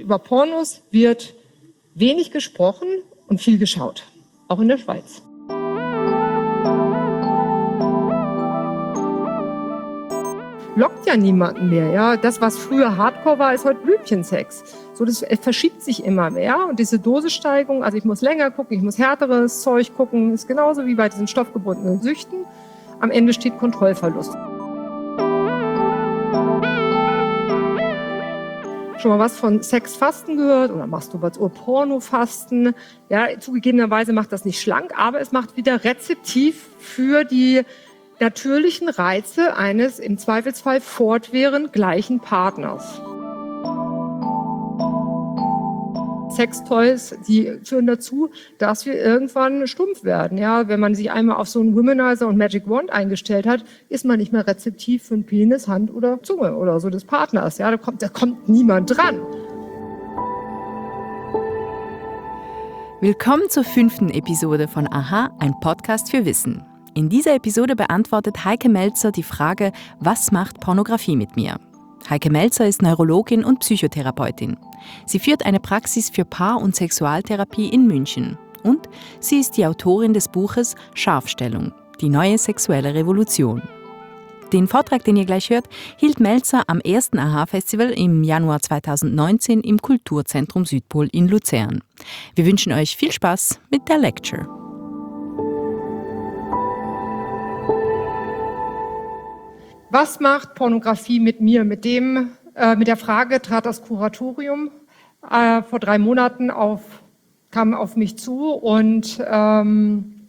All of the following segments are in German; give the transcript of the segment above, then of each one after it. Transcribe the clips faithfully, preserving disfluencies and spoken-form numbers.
Über Pornos wird wenig gesprochen und viel geschaut, auch in der Schweiz. Lockt ja niemanden mehr, ja. Das, was früher Hardcore war, ist heute Blümchensex. So, das verschiebt sich immer mehr und diese Dosissteigerung, also ich muss länger gucken, ich muss härteres Zeug gucken, ist genauso wie bei diesen stoffgebundenen Süchten. Am Ende steht Kontrollverlust. Schon mal was von Sexfasten gehört oder Masturbation, Pornofasten? Ja, zugegebenerweise macht das nicht schlank, aber es macht wieder rezeptiv für die natürlichen Reize eines im Zweifelsfall fortwährend gleichen Partners. Sextoys, die führen dazu, dass wir irgendwann stumpf werden. Ja, wenn man sich einmal auf so einen Womanizer und Magic Wand eingestellt hat, ist man nicht mehr rezeptiv für einen Penis, Hand oder Zunge oder so des Partners. Ja, da kommt, da kommt niemand dran. Willkommen zur fünften Episode von Aha, ein Podcast für Wissen. In dieser Episode beantwortet Heike Melzer die Frage, was macht Pornografie mit mir? Heike Melzer ist Neurologin und Psychotherapeutin. Sie führt eine Praxis für Paar- und Sexualtherapie in München. Und sie ist die Autorin des Buches Scharfstellung, die neue sexuelle Revolution. Den Vortrag, den ihr gleich hört, hielt Melzer am ersten Aha-Festival im Januar zweitausendneunzehn im Kulturzentrum Südpol in Luzern. Wir wünschen euch viel Spaß mit der Lecture. Was macht Pornografie mit mir? Mit dem, äh, mit der Frage trat das Kuratorium äh, vor drei Monaten auf, kam auf mich zu und ähm,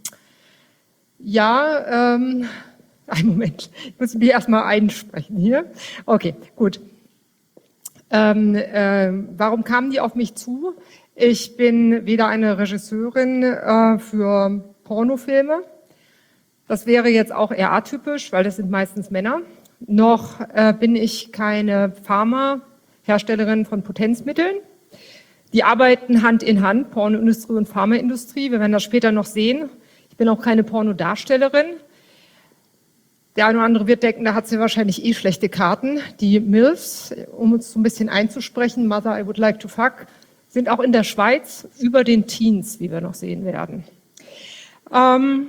ja, ähm, einen Moment, ich muss mich erstmal einsprechen hier. Okay, gut. Ähm, äh, warum kamen die auf mich zu? Ich bin weder eine Regisseurin äh, für Pornofilme, das wäre jetzt auch eher atypisch, weil das sind meistens Männer. Noch äh, bin ich keine Pharma-Herstellerin von Potenzmitteln. Die arbeiten Hand in Hand, Pornoindustrie und Pharmaindustrie. Wir werden das später noch sehen. Ich bin auch keine Pornodarstellerin. Der eine oder andere wird denken, da hat sie wahrscheinlich eh schlechte Karten. Die MILFs, um uns so ein bisschen einzusprechen, Mother I Would Like to Fuck, sind auch in der Schweiz über den Teens, wie wir noch sehen werden. Ähm,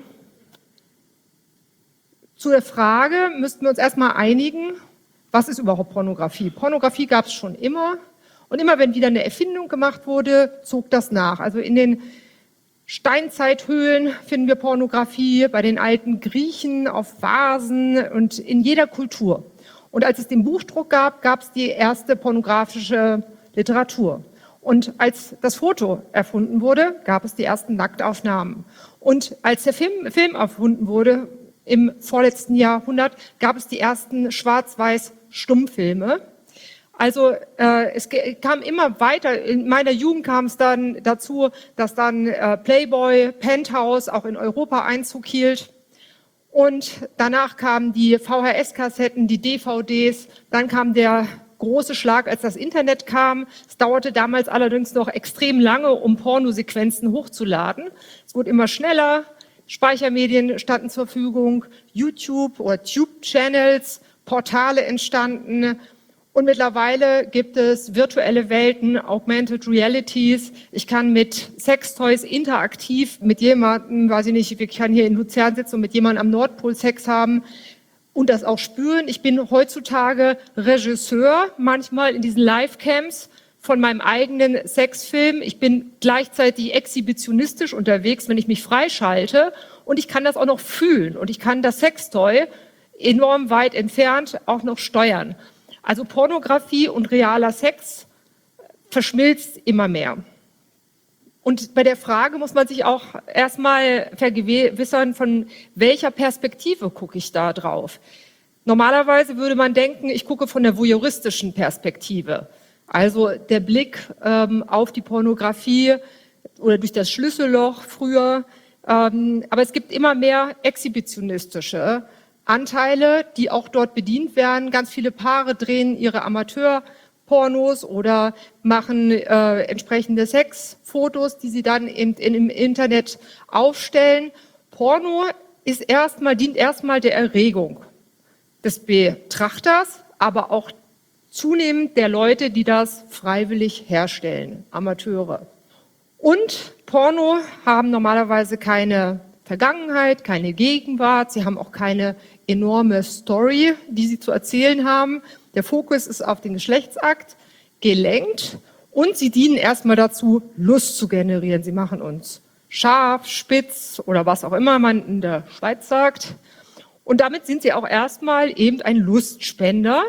Zu der Frage müssten wir uns erstmal einigen, was ist überhaupt Pornografie? Pornografie gab es schon immer und immer wenn wieder eine Erfindung gemacht wurde, zog das nach. Also in den Steinzeithöhlen finden wir Pornografie, bei den alten Griechen auf Vasen und in jeder Kultur. Und als es den Buchdruck gab, gab es die erste pornografische Literatur. Und als das Foto erfunden wurde, gab es die ersten Nacktaufnahmen. Und als der Film, Film erfunden wurde, im vorletzten Jahrhundert gab es die ersten Schwarz-Weiß-Stummfilme. Also äh, es kam immer weiter. In meiner Jugend kam es dann dazu, dass dann äh, Playboy, Penthouse auch in Europa Einzug hielt. Und danach kamen die V H S-Kassetten, die D V Ds. Dann kam der große Schlag, als das Internet kam. Es dauerte damals allerdings noch extrem lange, um Pornosequenzen hochzuladen. Es wurde immer schneller. Speichermedien standen zur Verfügung, YouTube oder Tube-Channels, Portale entstanden und mittlerweile gibt es virtuelle Welten, Augmented Realities. Ich kann mit Sextoys interaktiv mit jemandem, weiß ich nicht, ich kann hier in Luzern sitzen und mit jemandem am Nordpol Sex haben und das auch spüren. Ich bin heutzutage Regisseur, manchmal in diesen Live-Camps von meinem eigenen Sexfilm. Ich bin gleichzeitig exhibitionistisch unterwegs, wenn ich mich freischalte. Und ich kann das auch noch fühlen. Und ich kann das Sextoy enorm weit entfernt auch noch steuern. Also Pornografie und realer Sex verschmilzt immer mehr. Und bei der Frage muss man sich auch erstmal vergewissern, von welcher Perspektive gucke ich da drauf. Normalerweise würde man denken, ich gucke von der voyeuristischen Perspektive. Also der Blick ähm, auf die Pornografie oder durch das Schlüsselloch früher. Ähm, aber es gibt immer mehr exhibitionistische Anteile, die auch dort bedient werden. Ganz viele Paare drehen ihre Amateurpornos oder machen äh, entsprechende Sexfotos, die sie dann im, in, im Internet aufstellen. Porno ist erstmal, dient erstmal der Erregung des Betrachters, aber auch zunehmend der Leute, die das freiwillig herstellen, Amateure. Und Porno haben normalerweise keine Vergangenheit, keine Gegenwart, sie haben auch keine enorme Story, die sie zu erzählen haben. Der Fokus ist auf den Geschlechtsakt gelenkt und sie dienen erstmal dazu, Lust zu generieren. Sie machen uns scharf, spitz oder was auch immer man in der Schweiz sagt. Und damit sind sie auch erstmal eben ein Lustspender.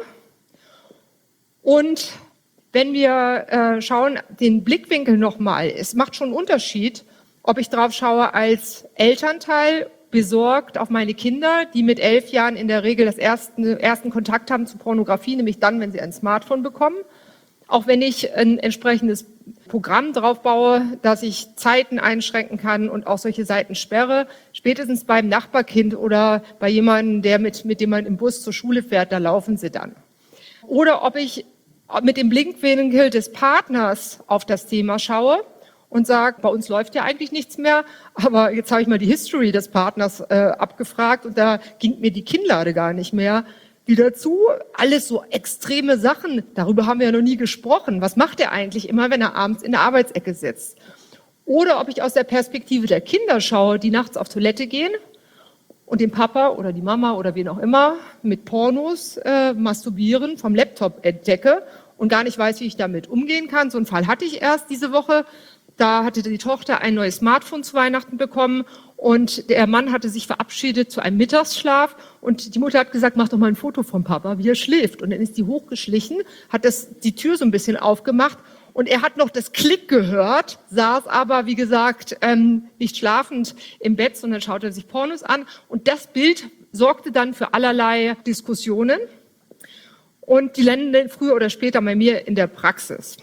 Und wenn wir äh, schauen, den Blickwinkel nochmal, es macht schon einen Unterschied, ob ich drauf schaue als Elternteil, besorgt auf meine Kinder, die mit elf Jahren in der Regel das ersten, ersten Kontakt haben zu Pornografie, nämlich dann, wenn sie ein Smartphone bekommen. Auch wenn ich ein entsprechendes Programm drauf baue, dass ich Zeiten einschränken kann und auch solche Seiten sperre, spätestens beim Nachbarkind oder bei jemandem, der mit, mit dem man im Bus zur Schule fährt, da laufen sie dann. Oder ob ich mit dem Blickwinkel des Partners auf das Thema schaue und sage, bei uns läuft ja eigentlich nichts mehr, aber jetzt habe ich mal die History des Partners äh, abgefragt und da ging mir die Kinnlade gar nicht mehr wieder zu. Alles so extreme Sachen, darüber haben wir ja noch nie gesprochen. Was macht er eigentlich immer, wenn er abends in der Arbeitsecke sitzt? Oder ob ich aus der Perspektive der Kinder schaue, die nachts auf Toilette gehen und den Papa oder die Mama oder wen auch immer mit Pornos äh, masturbieren, vom Laptop entdecke und gar nicht weiß, wie ich damit umgehen kann. So einen Fall hatte ich erst diese Woche. Da hatte die Tochter ein neues Smartphone zu Weihnachten bekommen und der Mann hatte sich verabschiedet zu einem Mittagsschlaf und die Mutter hat gesagt, mach doch mal ein Foto vom Papa, wie er schläft. Und dann ist die hochgeschlichen, hat das, die Tür so ein bisschen aufgemacht und er hat noch das Klick gehört, saß aber, wie gesagt, ähm, nicht schlafend im Bett, sondern schaute sich Pornos an. Und das Bild sorgte dann für allerlei Diskussionen und die landen früher oder später bei mir in der Praxis.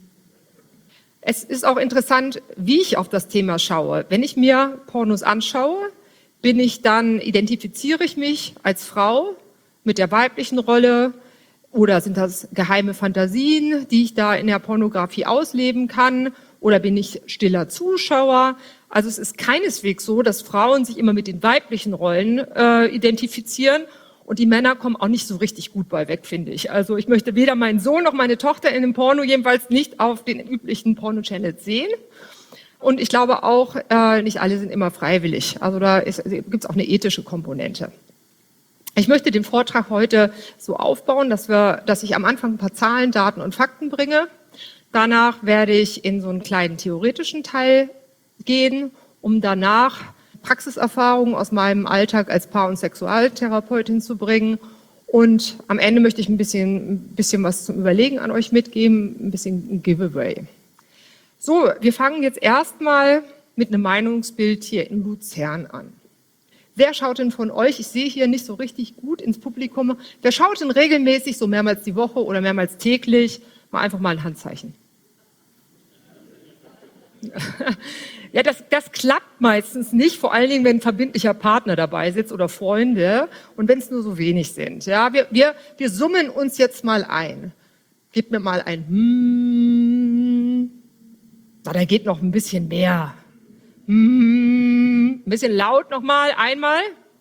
Es ist auch interessant, wie ich auf das Thema schaue. Wenn ich mir Pornos anschaue, bin ich dann, identifiziere ich mich als Frau mit der weiblichen Rolle oder sind das geheime Fantasien, die ich da in der Pornografie ausleben kann oder bin ich stiller Zuschauer? Also es ist keineswegs so, dass Frauen sich immer mit den weiblichen Rollen äh, identifizieren. Und die Männer kommen auch nicht so richtig gut bei weg, finde ich. Also ich möchte weder meinen Sohn noch meine Tochter in einem Porno, jedenfalls nicht auf den üblichen Porno-Channels sehen. Und ich glaube auch, äh, nicht alle sind immer freiwillig. Also da gibt es auch eine ethische Komponente. Ich möchte den Vortrag heute so aufbauen, dass, wir, dass ich am Anfang ein paar Zahlen, Daten und Fakten bringe. Danach werde ich in so einen kleinen theoretischen Teil gehen, um danach Praxiserfahrungen aus meinem Alltag als Paar- und Sexualtherapeutin zu bringen. Und am Ende möchte ich ein bisschen, ein bisschen was zum Überlegen an euch mitgeben, ein bisschen ein Giveaway. So, wir fangen jetzt erstmal mit einem Meinungsbild hier in Luzern an. Wer schaut denn von euch, ich sehe hier nicht so richtig gut ins Publikum, wer schaut denn regelmäßig, so mehrmals die Woche oder mehrmals täglich, mal einfach mal ein Handzeichen? Ja, das, das klappt meistens nicht, vor allen Dingen, wenn ein verbindlicher Partner dabei sitzt oder Freunde und wenn es nur so wenig sind. Ja, wir, wir, wir summen uns jetzt mal ein. Gebt mir mal ein Hm. Na, da geht noch ein bisschen mehr. Hm. Ein bisschen laut nochmal, einmal.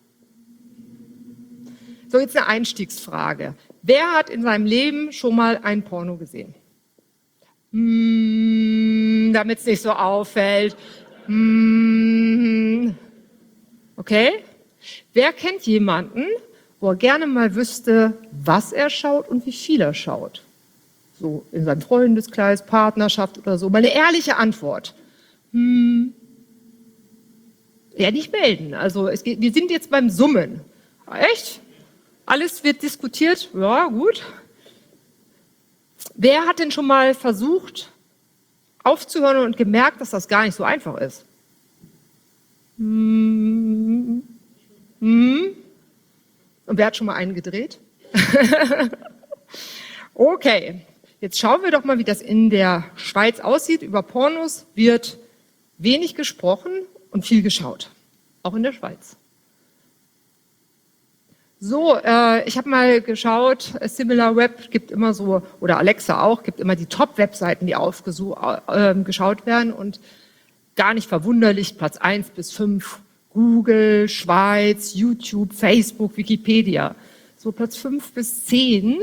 So, jetzt eine Einstiegsfrage. Wer hat in seinem Leben schon mal ein Porno gesehen? Hm, damit es nicht so auffällt. Hm. Okay. Wer kennt jemanden, wo er gerne mal wüsste, was er schaut und wie viel er schaut? So in seinem Freundeskreis, Partnerschaft oder so. Mal eine ehrliche Antwort. Hm. Ja, nicht melden. Also es geht, wir sind jetzt beim Summen. Echt? Alles wird diskutiert? Ja, gut. Wer hat denn schon mal versucht, aufzuhören und gemerkt, dass das gar nicht so einfach ist? Hm. Hm. Und wer hat schon mal einen gedreht? Okay, jetzt schauen wir doch mal, wie das in der Schweiz aussieht. Über Pornos wird wenig gesprochen und viel geschaut, auch in der Schweiz. So, äh, ich habe mal geschaut, SimilarWeb gibt immer so, oder Alexa auch, gibt immer die Top-Webseiten, die aufgeschaut äh, werden und gar nicht verwunderlich, Platz eins bis fünf, Google, Schweiz, YouTube, Facebook, Wikipedia. so Platz fünf bis zehn.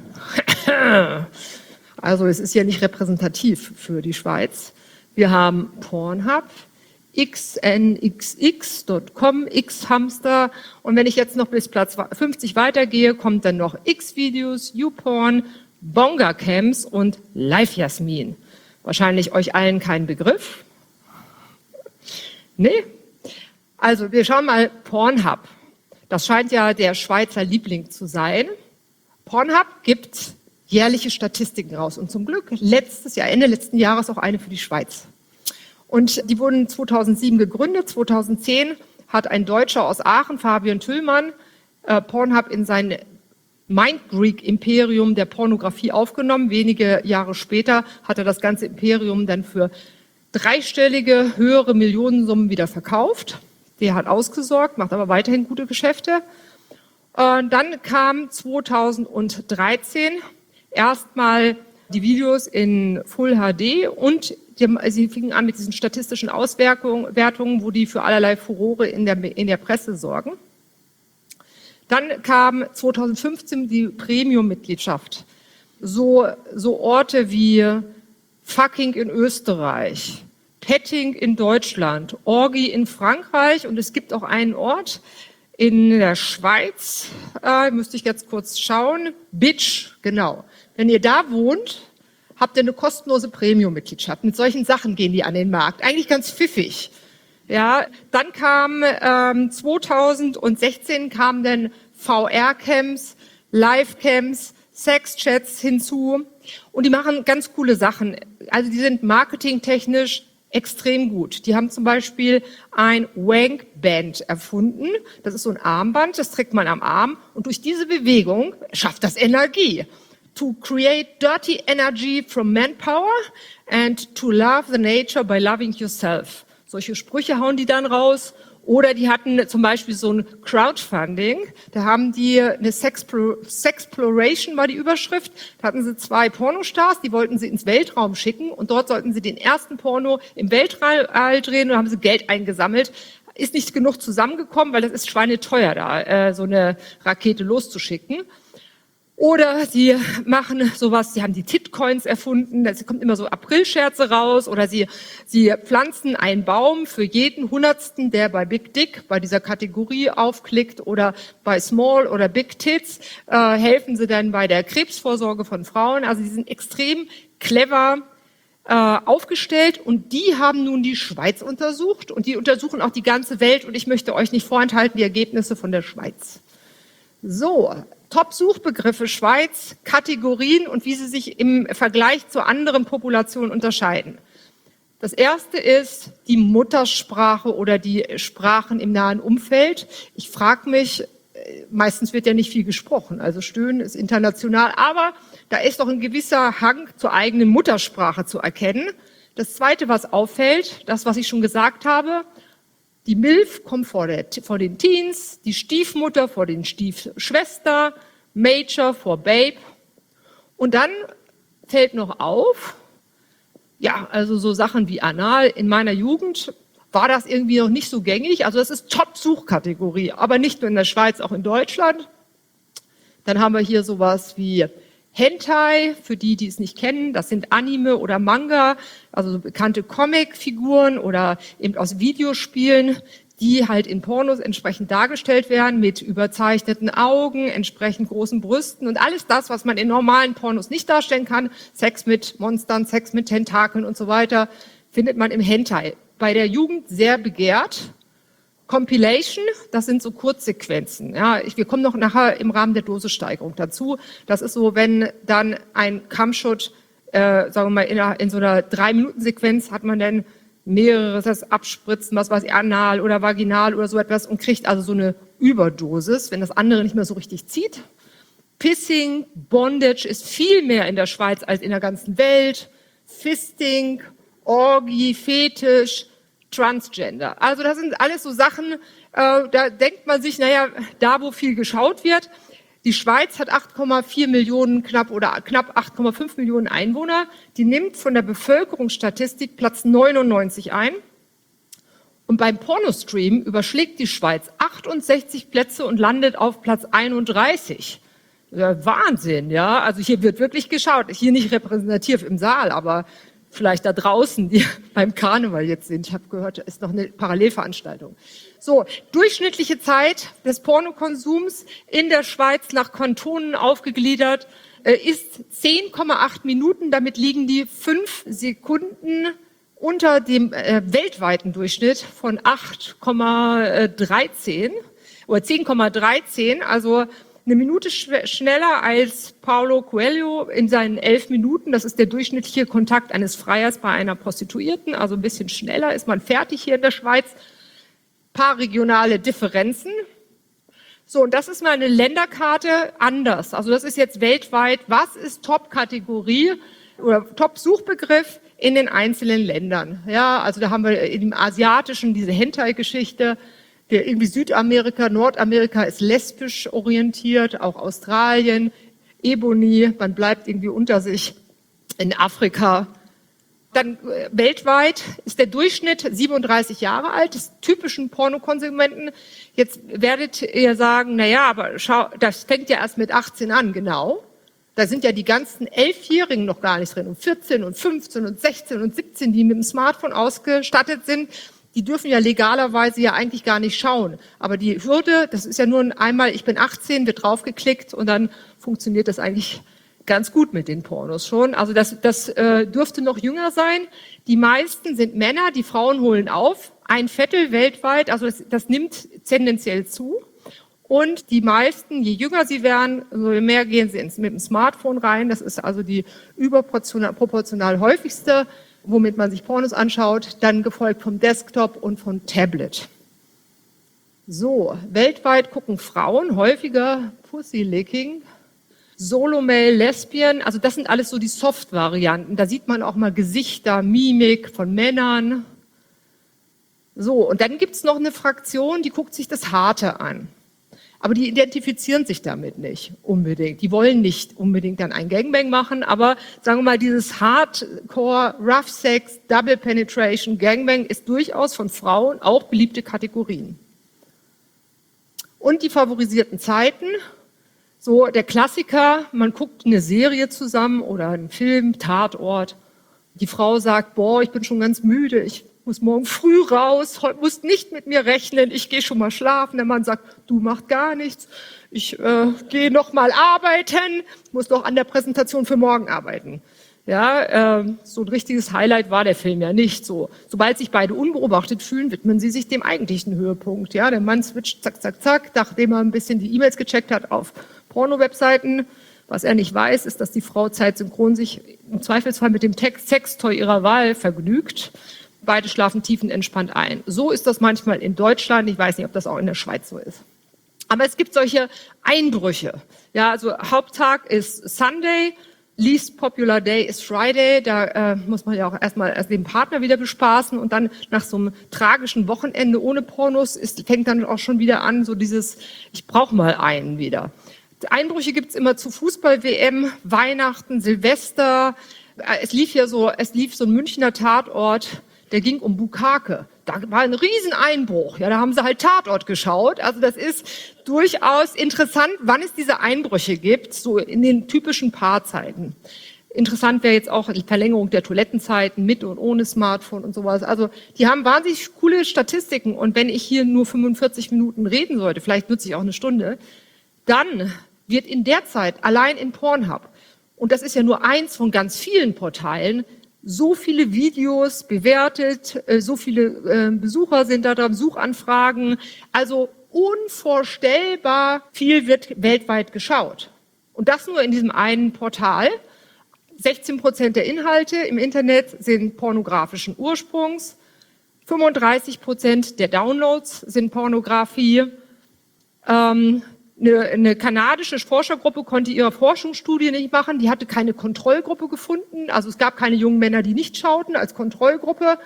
Also es ist ja nicht repräsentativ für die Schweiz. Wir haben Pornhub, x n x x Punkt com, X-Hamster. Und wenn ich jetzt noch bis Platz fünfzig weitergehe, kommt dann noch X-Videos, YouPorn, Bonga-Camps und Live-Jasmin. Wahrscheinlich euch allen kein Begriff. Nee? Also wir schauen mal Pornhub. Das scheint ja der Schweizer Liebling zu sein. Pornhub gibt jährliche Statistiken raus und zum Glück letztes Jahr, Ende letzten Jahres auch eine für die Schweiz. Und die wurden zweitausendsieben gegründet. zweitausendzehn hat ein Deutscher aus Aachen, Fabian Tüllmann, äh, Pornhub in sein Mindgreek-Imperium der Pornografie aufgenommen. Wenige Jahre später hat er das ganze Imperium dann für dreistellige, höhere Millionensummen wieder verkauft. Der hat ausgesorgt, macht aber weiterhin gute Geschäfte. Und dann kam zweitausenddreizehn erstmal die Videos in Full H D und die, sie fingen an mit diesen statistischen Auswertungen, wo die für allerlei Furore in der, in der Presse sorgen. Dann kam zweitausendfünfzehn die Premium-Mitgliedschaft. So, so Orte wie Fucking in Österreich, Petting in Deutschland, Orgi in Frankreich und es gibt auch einen Ort in der Schweiz, äh, müsste ich jetzt kurz schauen, Bitch, genau. Wenn ihr da wohnt, habt ihr eine kostenlose Premium-Mitgliedschaft. Mit solchen Sachen gehen die an den Markt. Eigentlich ganz pfiffig. Ja, dann kam ähm, zweitausendsechzehn kamen dann V R-Camps, Live-Camps, Sex-Chats hinzu und die machen ganz coole Sachen. Also die sind marketingtechnisch extrem gut. Die haben zum Beispiel ein Wank-Band erfunden. Das ist so ein Armband, das trägt man am Arm und durch diese Bewegung schafft das Energie. To create dirty energy from manpower and to love the nature by loving yourself. Solche Sprüche hauen die dann raus. Oder die hatten zum Beispiel so ein Crowdfunding. Da haben die eine Sexploration war die Überschrift. Da hatten sie zwei Pornostars, die wollten sie ins Weltraum schicken und dort sollten sie den ersten Porno im Weltall drehen und haben sie Geld eingesammelt. Ist nicht genug zusammengekommen, weil das ist schweineteuer da, äh, so eine Rakete loszuschicken. Oder sie machen sowas, sie haben die Titcoins erfunden, da kommt immer so Aprilscherze raus, oder sie, sie pflanzen einen Baum für jeden Hundertsten, der bei Big Dick, bei dieser Kategorie aufklickt, oder bei Small oder Big Tits, äh, helfen sie dann bei der Krebsvorsorge von Frauen. Also sie sind extrem clever äh, aufgestellt und die haben nun die Schweiz untersucht und die untersuchen auch die ganze Welt und ich möchte euch nicht vorenthalten die Ergebnisse von der Schweiz. So, Top-Suchbegriffe Schweiz, Kategorien und wie sie sich im Vergleich zu anderen Populationen unterscheiden. Das erste ist die Muttersprache oder die Sprachen im nahen Umfeld. Ich frage mich, meistens wird ja nicht viel gesprochen, also Stöhnen ist international, aber da ist doch ein gewisser Hang zur eigenen Muttersprache zu erkennen. Das Zweite, was auffällt, das, was ich schon gesagt habe, die Milf kommt vor, der, vor den Teens, die Stiefmutter vor den Stiefschwester, Major vor Babe. Und dann fällt noch auf, ja, also so Sachen wie Anal. In meiner Jugend war das irgendwie noch nicht so gängig. Also das ist Top-Suchkategorie, aber nicht nur in der Schweiz, auch in Deutschland. Dann haben wir hier sowas wie Hentai, für die, die es nicht kennen, das sind Anime oder Manga, also so bekannte Comic-Figuren oder eben aus Videospielen, die halt in Pornos entsprechend dargestellt werden, mit überzeichneten Augen, entsprechend großen Brüsten und alles das, was man in normalen Pornos nicht darstellen kann, Sex mit Monstern, Sex mit Tentakeln und so weiter, findet man im Hentai. Bei der Jugend sehr begehrt. Compilation, das sind so Kurzsequenzen. Ja, ich, wir kommen noch nachher im Rahmen der Dosissteigerung dazu. Das ist so, wenn dann ein Cumshot, äh, sagen wir mal, in, einer, in so einer drei-Minuten-Sequenz hat man dann mehrere, das Abspritzen, was weiß ich, anal oder vaginal oder so etwas und kriegt also so eine Überdosis, wenn das andere nicht mehr so richtig zieht. Pissing, Bondage ist viel mehr in der Schweiz als in der ganzen Welt. Fisting, Orgie, Fetisch, Transgender. Also das sind alles so Sachen, äh, da denkt man sich, naja, da wo viel geschaut wird. Die Schweiz hat acht Komma vier Millionen knapp oder knapp acht Komma fünf Millionen Einwohner. Die nimmt von der Bevölkerungsstatistik Platz neunundneunzig ein. Und beim Pornostream überschlägt die Schweiz achtundsechzig Plätze und landet auf Platz einunddreißig. Ja, Wahnsinn, ja. Also hier wird wirklich geschaut. Hier nicht repräsentativ im Saal, aber vielleicht da draußen, die beim Karneval jetzt sind. Ich habe gehört, da ist noch eine Parallelveranstaltung. So, durchschnittliche Zeit des Pornokonsums in der Schweiz nach Kantonen aufgegliedert äh, ist zehn Komma acht Minuten. Damit liegen die fünf Sekunden unter dem äh, weltweiten Durchschnitt von acht Komma dreizehn oder zehn Komma dreizehn, also eine Minute sch- schneller als Paulo Coelho in seinen elf Minuten. Das ist der durchschnittliche Kontakt eines Freiers bei einer Prostituierten, also ein bisschen schneller ist man fertig hier in der Schweiz. Paar regionale Differenzen. So, und das ist mal eine Länderkarte anders. Also das ist jetzt weltweit, was ist Top-Kategorie oder Top-Suchbegriff in den einzelnen Ländern. Ja, also da haben wir im Asiatischen diese Hentai-Geschichte, der irgendwie Südamerika, Nordamerika ist lesbisch orientiert, auch Australien, Ebony, man bleibt irgendwie unter sich in Afrika. Dann äh, weltweit ist der Durchschnitt siebenunddreißig Jahre alt, des typischen Pornokonsumenten. Jetzt werdet ihr sagen, na ja, aber schau, das fängt ja erst mit achtzehn an, genau. Da sind ja die ganzen Elfjährigen noch gar nicht drin und vierzehn und fünfzehn und sechzehn und siebzehn, die mit dem Smartphone ausgestattet sind. Die dürfen ja legalerweise ja eigentlich gar nicht schauen. Aber die Hürde, das ist ja nur ein einmal, ich bin achtzehn, wird draufgeklickt und dann funktioniert das eigentlich ganz gut mit den Pornos schon. Also das, das äh, dürfte noch jünger sein. Die meisten sind Männer, die Frauen holen auf. Ein Viertel weltweit, also das, das nimmt tendenziell zu. Und die meisten, je jünger sie werden, umso mehr gehen sie ins, mit dem Smartphone rein. Das ist also die überproportional proportional häufigste, womit man sich Pornos anschaut. Dann gefolgt vom Desktop und vom Tablet. So, weltweit gucken Frauen häufiger Pussy-Licking, Solo-Male, Lesbian. Also das sind alles so die Soft-Varianten. Da sieht man auch mal Gesichter, Mimik von Männern. So, und dann gibt's noch eine Fraktion, die guckt sich das Harte an. Aber die identifizieren sich damit nicht unbedingt. Die wollen nicht unbedingt dann ein Gangbang machen, aber sagen wir mal, dieses Hardcore, Rough Sex, Double Penetration, Gangbang ist durchaus von Frauen auch beliebte Kategorien. Und die favorisierten Zeiten, so der Klassiker, man guckt eine Serie zusammen oder einen Film, Tatort. Die Frau sagt, boah, ich bin schon ganz müde, ich muss morgen früh raus, heute musst nicht mit mir rechnen, ich gehe schon mal schlafen. Der Mann sagt, du machst gar nichts, ich äh, gehe noch mal arbeiten, muss doch an der Präsentation für morgen arbeiten. Ja, äh, so ein richtiges Highlight war der Film ja nicht. So, sobald sich beide unbeobachtet fühlen, widmen sie sich dem eigentlichen Höhepunkt. Ja, der Mann switcht zack, zack, zack, nachdem er ein bisschen die E-Mails gecheckt hat auf Porno-Webseiten. Was er nicht weiß, ist, dass die Frau zeitsynchron sich im Zweifelsfall mit dem Text Sextoy ihrer Wahl vergnügt. Beide schlafen tiefenentspannt ein. So ist das manchmal in Deutschland. Ich weiß nicht, ob das auch in der Schweiz so ist. Aber es gibt solche Einbrüche. Ja, also Haupttag ist Sunday, least popular day ist Friday. Da äh, muss man ja auch erstmal erst den Partner wieder bespaßen und dann nach so einem tragischen Wochenende ohne Pornos ist, fängt dann auch schon wieder an, so dieses, ich brauche mal einen wieder. Einbrüche gibt's immer zu Fußball-W M, Weihnachten, Silvester. Es lief ja so, es lief so ein Münchner Tatort, der ging um Bukake. Da war ein Rieseneinbruch. Ja, da haben sie halt Tatort geschaut. Also das ist durchaus interessant, wann es diese Einbrüche gibt, so in den typischen Paarzeiten. Interessant wäre jetzt auch die Verlängerung der Toilettenzeiten mit und ohne Smartphone und sowas. Also die haben wahnsinnig coole Statistiken. Und wenn ich hier nur fünfundvierzig Minuten reden sollte, vielleicht nutze ich auch eine Stunde, dann wird in der Zeit allein in Pornhub, und das ist ja nur eins von ganz vielen Portalen, so viele Videos bewertet, so viele Besucher sind da dran, Suchanfragen, also unvorstellbar viel wird weltweit geschaut. Und das nur in diesem einen Portal. sechzehn Prozent der Inhalte im Internet sind pornografischen Ursprungs, fünfunddreißig Prozent der Downloads sind Pornografie. Ähm, Eine, eine kanadische Forschergruppe konnte ihre Forschungsstudie nicht machen. Die hatte keine Kontrollgruppe gefunden. Also es gab keine jungen Männer, die nicht schauten als Kontrollgruppe.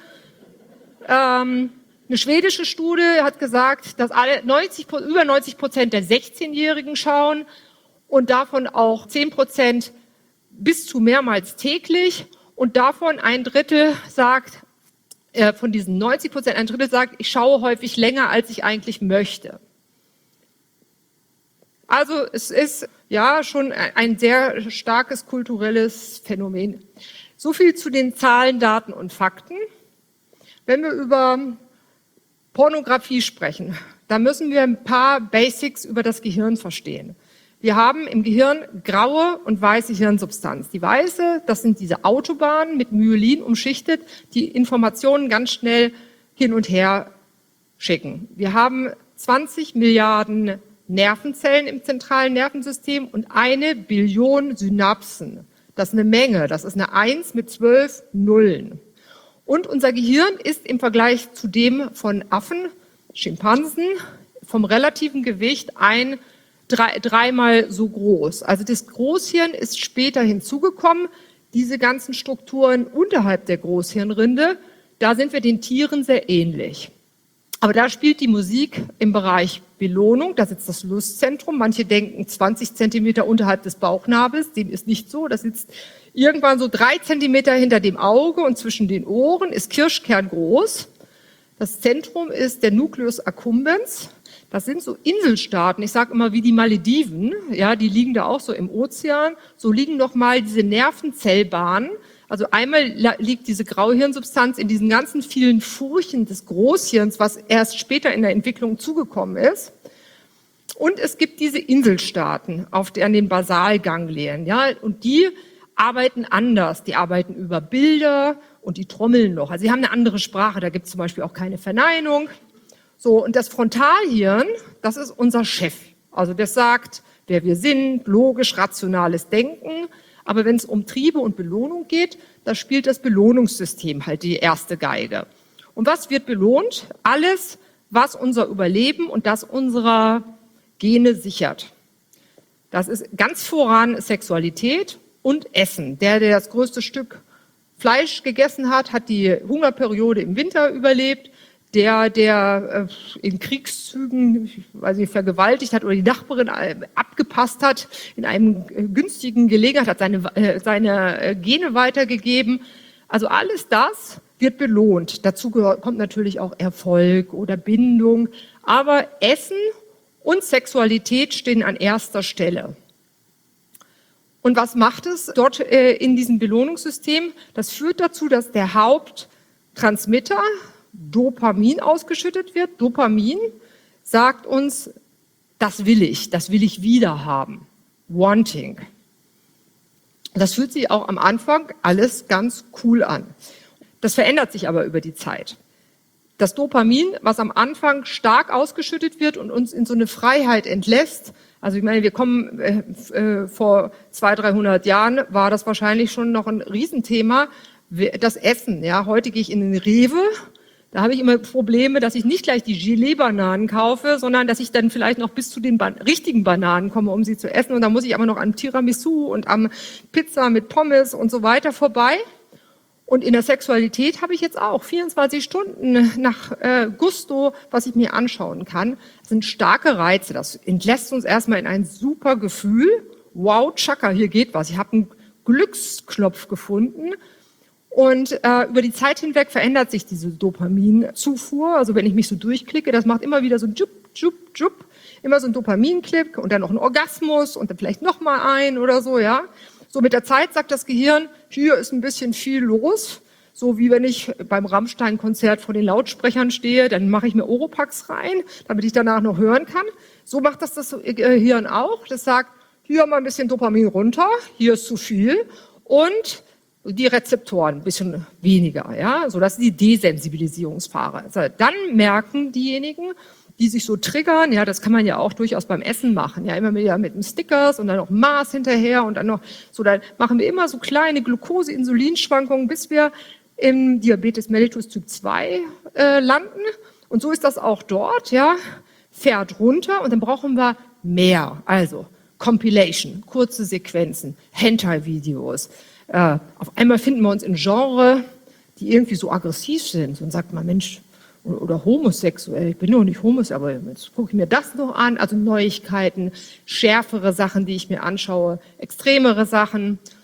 Ähm, eine schwedische Studie hat gesagt, dass alle neunzig, über neunzig Prozent der sechzehnjährigen schauen und davon auch zehn Prozent bis zu mehrmals täglich. Und davon ein Drittel sagt, äh, von diesen neunzig Prozent, ein Drittel sagt, ich schaue häufig länger, als ich eigentlich möchte. Also es ist ja schon ein sehr starkes kulturelles Phänomen. So viel zu den Zahlen, Daten und Fakten. Wenn wir über Pornografie sprechen, dann müssen wir ein paar Basics über das Gehirn verstehen. Wir haben im Gehirn graue und weiße Hirnsubstanz. Die weiße, das sind diese Autobahnen mit Myelin umschichtet, die Informationen ganz schnell hin und her schicken. Wir haben zwanzig Milliarden Nervenzellen im zentralen Nervensystem und eine Billion Synapsen. Das ist eine Menge, das ist eine eins mit zwölf Nullen. Und unser Gehirn ist im Vergleich zu dem von Affen, Schimpansen, vom relativen Gewicht ein drei, dreimal so groß. Also das Großhirn ist später hinzugekommen. Diese ganzen Strukturen unterhalb der Großhirnrinde, da sind wir den Tieren sehr ähnlich. Aber da spielt die Musik im Bereich Belohnung, da sitzt das Lustzentrum. Manche denken zwanzig Zentimeter unterhalb des Bauchnabels, dem ist nicht so. Das sitzt irgendwann so drei Zentimeter hinter dem Auge und zwischen den Ohren, ist kirschkerngroß. Das Zentrum ist der Nucleus accumbens. Das sind so Inselstaaten, ich sage immer wie die Malediven, ja, die liegen da auch so im Ozean. So liegen nochmal diese Nervenzellbahnen. Also einmal liegt diese graue Hirnsubstanz in diesen ganzen vielen Furchen des Großhirns, was erst später in der Entwicklung zugekommen ist. Und es gibt diese Inselstaaten auf der, an den Basalganglien, ja, und die arbeiten anders. Die arbeiten über Bilder und die trommeln noch. Also sie haben eine andere Sprache, da gibt es zum Beispiel auch keine Verneinung. So, und das Frontalhirn, das ist unser Chef. Also das sagt, wer wir sind, logisch, rationales Denken. Aber wenn es um Triebe und Belohnung geht, da spielt das Belohnungssystem halt die erste Geige. Und was wird belohnt? Alles, was unser Überleben und das unserer Gene sichert. Das ist ganz voran Sexualität und Essen. Der, der das größte Stück Fleisch gegessen hat, hat die Hungerperiode im Winter überlebt. Der, der äh, in Kriegszügen, weil sie vergewaltigt hat oder die Nachbarin äh, abgepasst hat, in einem äh, günstigen Gelegenheit hat seine, äh, seine äh, Gene weitergegeben. Also alles das wird belohnt. Dazu gehört, kommt natürlich auch Erfolg oder Bindung. Aber Essen und Sexualität stehen an erster Stelle. Und was macht es dort äh, in diesem Belohnungssystem? Das führt dazu, dass der Haupttransmitter Dopamin ausgeschüttet wird. Dopamin sagt uns, das will ich, das will ich wieder haben. Wanting. Das fühlt sich auch am Anfang alles ganz cool an. Das verändert sich aber über die Zeit. Das Dopamin, was am Anfang stark ausgeschüttet wird und uns in so eine Freiheit entlässt, also ich meine, wir kommen äh, äh, vor zweihundert, dreihundert Jahren, war das wahrscheinlich schon noch ein Riesenthema, das Essen. Ja, heute gehe ich in den Rewe. Da habe ich immer Probleme, dass ich nicht gleich die Gelee-Bananen kaufe, sondern dass ich dann vielleicht noch bis zu den ba- richtigen Bananen komme, um sie zu essen. Und dann muss ich aber noch am Tiramisu und am Pizza mit Pommes und so weiter vorbei. Und in der Sexualität habe ich jetzt auch vierundzwanzig Stunden nach äh, Gusto, was ich mir anschauen kann. Das sind starke Reize. Das entlässt uns erstmal in ein super Gefühl. Wow, Chaka, hier geht was. Ich habe einen Glücksknopf gefunden. Und äh, über die Zeit hinweg verändert sich diese Dopaminzufuhr. Also wenn ich mich so durchklicke, das macht immer wieder so ein Jup, Jup, Jup, immer so ein Dopaminklick und dann noch ein Orgasmus und dann vielleicht noch mal ein oder so, ja. So mit der Zeit sagt das Gehirn, hier ist ein bisschen viel los. So wie wenn ich beim Rammstein-Konzert vor den Lautsprechern stehe, dann mache ich mir Oropax rein, damit ich danach noch hören kann. So macht das das Hirn auch. Das sagt, hier mal ein bisschen Dopamin runter, hier ist zu viel und die Rezeptoren ein bisschen weniger, ja, so das ist die Desensibilisierungsphase. Also dann merken diejenigen, die sich so triggern, ja, das kann man ja auch durchaus beim Essen machen, ja, immer wieder mit einem Stickers und dann noch Maß hinterher und dann noch, so dann machen wir immer so kleine Glucose-Insulinschwankungen, bis wir im Diabetes mellitus Typ zwei äh, landen. Und so ist das auch dort, ja, fährt runter und dann brauchen wir mehr, also Compilation, kurze Sequenzen, Hentai-Videos. Äh, auf einmal finden wir uns in Genre, die irgendwie so aggressiv sind und sagt man, Mensch, oder, oder homosexuell, ich bin doch nicht homosexuell, aber jetzt gucke ich mir das noch an, also Neuigkeiten, schärfere Sachen, die ich mir anschaue, extremere Sachen.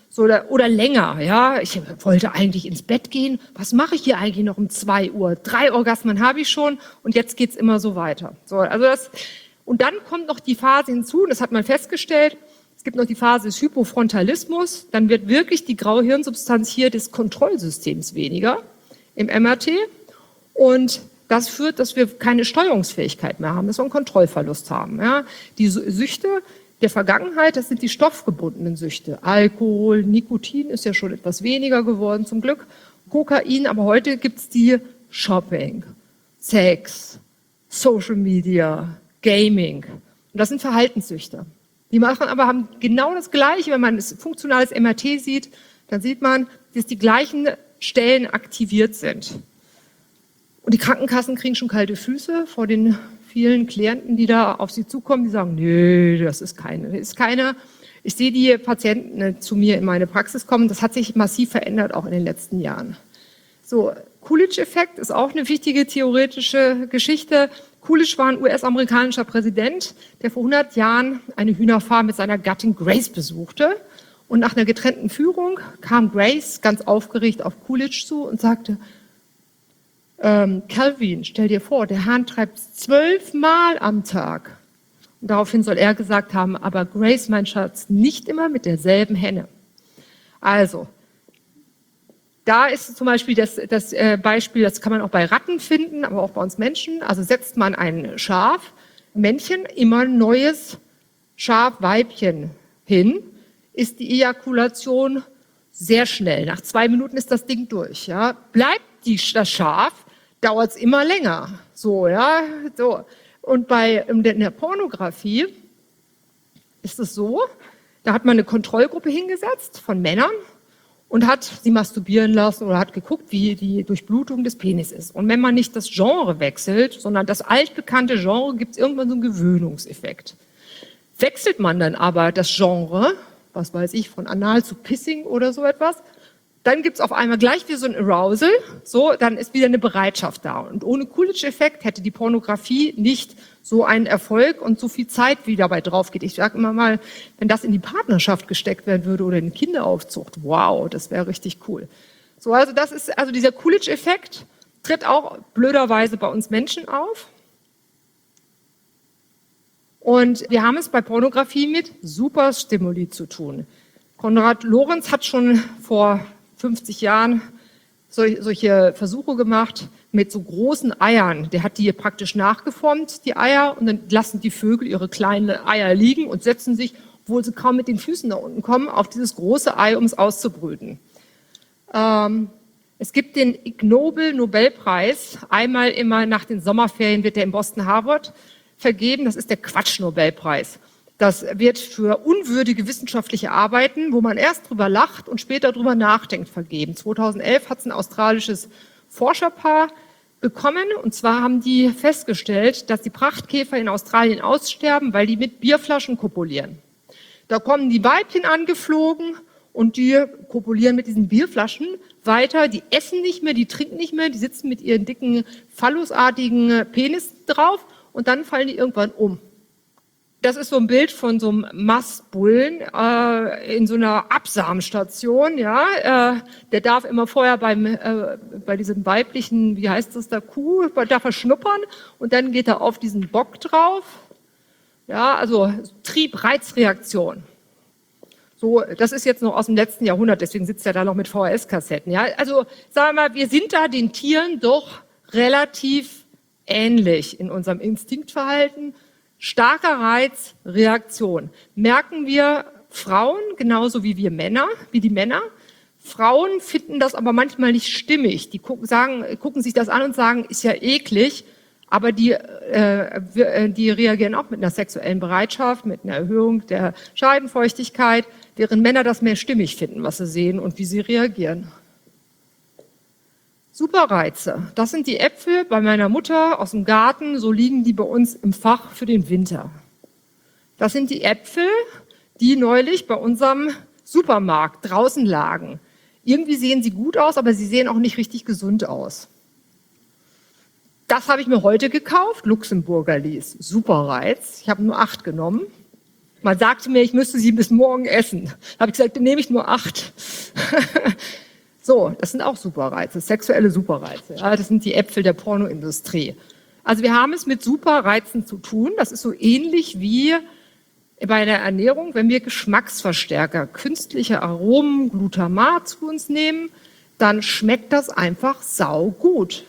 So, oder, oder länger, ja. Ich wollte eigentlich ins Bett gehen. Was mache ich hier eigentlich noch um zwei Uhr? Drei Orgasmen habe ich schon und jetzt geht's immer so weiter. So, also das, und dann kommt noch die Phase hinzu, und das hat man festgestellt, es gibt noch die Phase des Hypofrontalismus, dann wird wirklich die graue Hirnsubstanz hier des Kontrollsystems weniger im M R T und das führt, dass wir keine Steuerungsfähigkeit mehr haben, dass wir einen Kontrollverlust haben. Ja. Die Süchte der Vergangenheit, das sind die stoffgebundenen Süchte. Alkohol, Nikotin ist ja schon etwas weniger geworden zum Glück, Kokain, aber heute gibt es die Shopping, Sex, Social Media, Gaming. Und das sind Verhaltenssüchte. Die machen aber haben genau das Gleiche, wenn man ein funktionales M R T sieht, dann sieht man, dass die gleichen Stellen aktiviert sind. Und die Krankenkassen kriegen schon kalte Füße vor den vielen Klienten, die da auf sie zukommen, die sagen, nee, das ist keine, das ist keine. Ich sehe die Patienten zu mir in meine Praxis kommen, das hat sich massiv verändert, auch in den letzten Jahren. So, Coolidge-Effekt ist auch eine wichtige theoretische Geschichte. Coolidge war ein U S-amerikanischer Präsident, der vor hundert Jahren eine Hühnerfarm mit seiner Gattin Grace besuchte. Und nach einer getrennten Führung kam Grace ganz aufgeregt auf Coolidge zu und sagte, ähm, Calvin, stell dir vor, der Hahn treibt zwölfmal am Tag. Und daraufhin soll er gesagt haben, aber Grace, mein Schatz, nicht immer mit derselben Henne. Also, da ist zum Beispiel das, das äh, Beispiel, das kann man auch bei Ratten finden, aber auch bei uns Menschen. Also setzt man ein Schaf, Männchen, immer ein neues Schafweibchen hin, ist die Ejakulation sehr schnell. Nach zwei Minuten ist das Ding durch. Ja. Bleibt die, das Schaf, dauert es immer länger. So, ja, so. Und bei in der Pornografie ist es so, da hat man eine Kontrollgruppe hingesetzt von Männern und hat sie masturbieren lassen oder hat geguckt, wie die Durchblutung des Penis ist. Und wenn man nicht das Genre wechselt, sondern das altbekannte Genre, gibt es irgendwann so einen Gewöhnungseffekt. Wechselt man dann aber das Genre, was weiß ich, von Anal zu Pissing oder so etwas, dann gibt es auf einmal gleich wie so ein Arousal, so, dann ist wieder eine Bereitschaft da. Und ohne Coolidge-Effekt hätte die Pornografie nicht so einen Erfolg und so viel Zeit, wie dabei drauf geht. Ich sage immer mal, wenn das in die Partnerschaft gesteckt werden würde oder in die Kinderaufzucht, wow, das wäre richtig cool. So, also das ist, also dieser Coolidge-Effekt tritt auch blöderweise bei uns Menschen auf. Und wir haben es bei Pornografie mit Superstimuli zu tun. Konrad Lorenz hat schon vor fünfzig Jahren solche Versuche gemacht mit so großen Eiern. Der hat die praktisch nachgeformt, die Eier, und dann lassen die Vögel ihre kleinen Eier liegen und setzen sich, obwohl sie kaum mit den Füßen nach unten kommen, auf dieses große Ei, um es auszubrüten. Ähm, es gibt den Ig Nobel-Nobelpreis. Einmal immer nach den Sommerferien wird der in Boston Harvard vergeben. Das ist der Quatsch-Nobelpreis. Das wird für unwürdige wissenschaftliche Arbeiten, wo man erst drüber lacht und später drüber nachdenkt, vergeben. zweitausendelf hat es ein australisches Forscherpaar bekommen. Und zwar haben die festgestellt, dass die Prachtkäfer in Australien aussterben, weil die mit Bierflaschen kopulieren. Da kommen die Weibchen angeflogen und die kopulieren mit diesen Bierflaschen weiter. Die essen nicht mehr, die trinken nicht mehr, die sitzen mit ihren dicken, phallusartigen Penis drauf und dann fallen die irgendwann um. Das ist so ein Bild von so einem Mastbullen äh, in so einer Absamenstation. Ja, äh, der darf immer vorher beim äh, bei diesem weiblichen, wie heißt das da, Kuh, darf er schnuppern und dann geht er auf diesen Bock drauf. Ja, also Trieb-Reizreaktion. So, das ist jetzt noch aus dem letzten Jahrhundert, deswegen sitzt er da noch mit V H S-Kassetten. Ja, also sagen wir mal, wir sind da den Tieren doch relativ ähnlich in unserem Instinktverhalten. Starker Reiz, Reaktion. Merken wir Frauen genauso wie wir Männer, wie die Männer. Frauen finden das aber manchmal nicht stimmig. Die gucken, sagen, gucken sich das an und sagen, ist ja eklig, aber die, äh, die reagieren auch mit einer sexuellen Bereitschaft, mit einer Erhöhung der Scheidenfeuchtigkeit, während Männer das mehr stimmig finden, was sie sehen und wie sie reagieren. Superreize, das sind die Äpfel bei meiner Mutter aus dem Garten, so liegen die bei uns im Fach für den Winter. Das sind die Äpfel, die neulich bei unserem Supermarkt draußen lagen. Irgendwie sehen sie gut aus, aber sie sehen auch nicht richtig gesund aus. Das habe ich mir heute gekauft, Luxemburger Lis, Superreiz. Ich habe nur acht genommen. Man sagte mir, ich müsste sie bis morgen essen. Da habe ich gesagt, dann nehme ich nur acht. So, das sind auch Superreize, sexuelle Superreize. Ja, das sind die Äpfel der Pornoindustrie. Also wir haben es mit Superreizen zu tun. Das ist so ähnlich wie bei der Ernährung, wenn wir Geschmacksverstärker, künstliche Aromen, Glutamat zu uns nehmen, dann schmeckt das einfach saugut.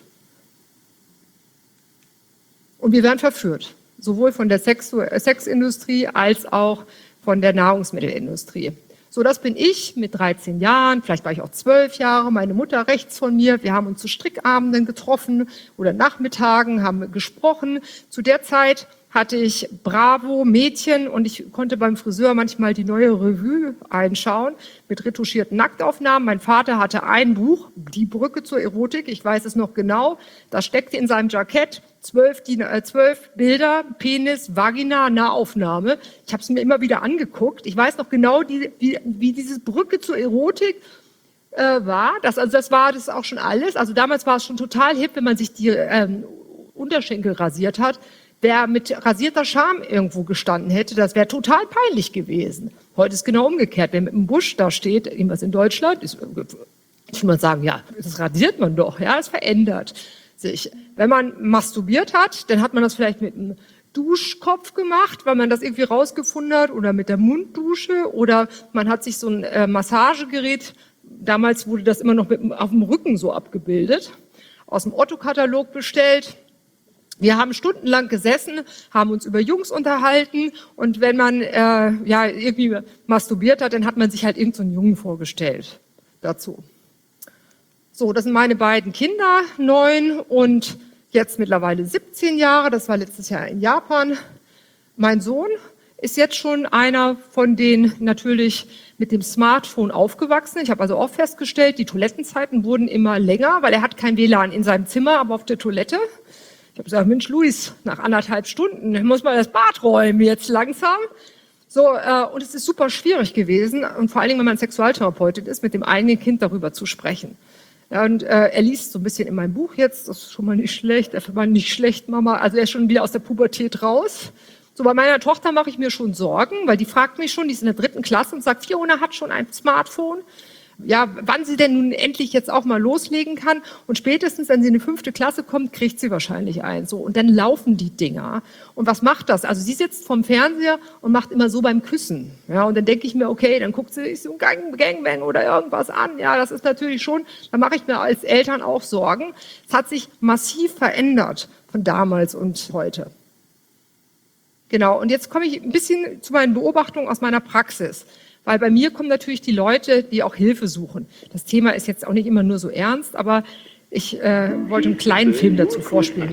Und wir werden verführt, sowohl von der Sexu- Sexindustrie als auch von der Nahrungsmittelindustrie. So, das bin ich mit dreizehn Jahren, vielleicht war ich auch zwölf Jahre, meine Mutter rechts von mir. Wir haben uns zu Strickabenden getroffen oder Nachmittagen, haben gesprochen. Zu der Zeit hatte ich Bravo, Mädchen und ich konnte beim Friseur manchmal die neue Revue einschauen mit retuschierten Nacktaufnahmen. Mein Vater hatte ein Buch, Die Brücke zur Erotik, ich weiß es noch genau. Da steckte in seinem Jackett zwölf, die, äh, zwölf Bilder, Penis, Vagina, Nahaufnahme. Ich habe es mir immer wieder angeguckt. Ich weiß noch genau, die, wie, wie diese Brücke zur Erotik äh, war. Das, also das war das auch schon alles. Also damals war es schon total hip, wenn man sich die ähm, Unterschenkel rasiert hat. Wer mit rasierter Scham irgendwo gestanden hätte, das wäre total peinlich gewesen. Heute ist genau umgekehrt. Wer mit einem Busch da steht, irgendwas in Deutschland, ist, ich würde sagen, ja, das rasiert man doch, ja, es verändert sich. Wenn man masturbiert hat, dann hat man das vielleicht mit einem Duschkopf gemacht, weil man das irgendwie rausgefunden hat, oder mit der Munddusche, oder man hat sich so ein äh, Massagegerät, damals wurde das immer noch mit, auf dem Rücken so abgebildet, aus dem Otto-Katalog bestellt. Wir haben stundenlang gesessen, haben uns über Jungs unterhalten und wenn man äh, ja irgendwie masturbiert hat, dann hat man sich halt irgend so einen Jungen vorgestellt dazu. So, das sind meine beiden Kinder, neun und jetzt mittlerweile siebzehn Jahre. Das war letztes Jahr in Japan. Mein Sohn ist jetzt schon einer von denen natürlich mit dem Smartphone aufgewachsen. Ich habe also auch festgestellt, die Toilettenzeiten wurden immer länger, weil er hat kein W L A N in seinem Zimmer, aber auf der Toilette. Ich habe gesagt, Mensch, Luis, nach anderthalb Stunden muss man das Bad räumen jetzt langsam. So, äh, und es ist super schwierig gewesen, und vor allen Dingen, wenn man Sexualtherapeutin ist, mit dem eigenen Kind darüber zu sprechen. Ja, und äh, er liest so ein bisschen in meinem Buch jetzt, das ist schon mal nicht schlecht, er mal nicht schlecht, Mama, also er ist schon wieder aus der Pubertät raus. So, bei meiner Tochter mache ich mir schon Sorgen, weil die fragt mich schon, die ist in der dritten Klasse und sagt, Fiona hat schon ein Smartphone. Ja, wann sie denn nun endlich jetzt auch mal loslegen kann. Und spätestens, wenn sie in die fünfte Klasse kommt, kriegt sie wahrscheinlich ein. So, und dann laufen die Dinger. Und was macht das? Also sie sitzt vorm Fernseher und macht immer so beim Küssen. Ja, und dann denke ich mir, okay, dann guckt sie sich so ein Gang, Gangbang oder irgendwas an. Ja, das ist natürlich schon, da mache ich mir als Eltern auch Sorgen. Es hat sich massiv verändert von damals und heute. Genau, und jetzt komme ich ein bisschen zu meinen Beobachtungen aus meiner Praxis. Weil bei mir kommen natürlich die Leute, die auch Hilfe suchen. Das Thema ist jetzt auch nicht immer nur so ernst, aber ich äh, wollte einen kleinen Film dazu vorspielen.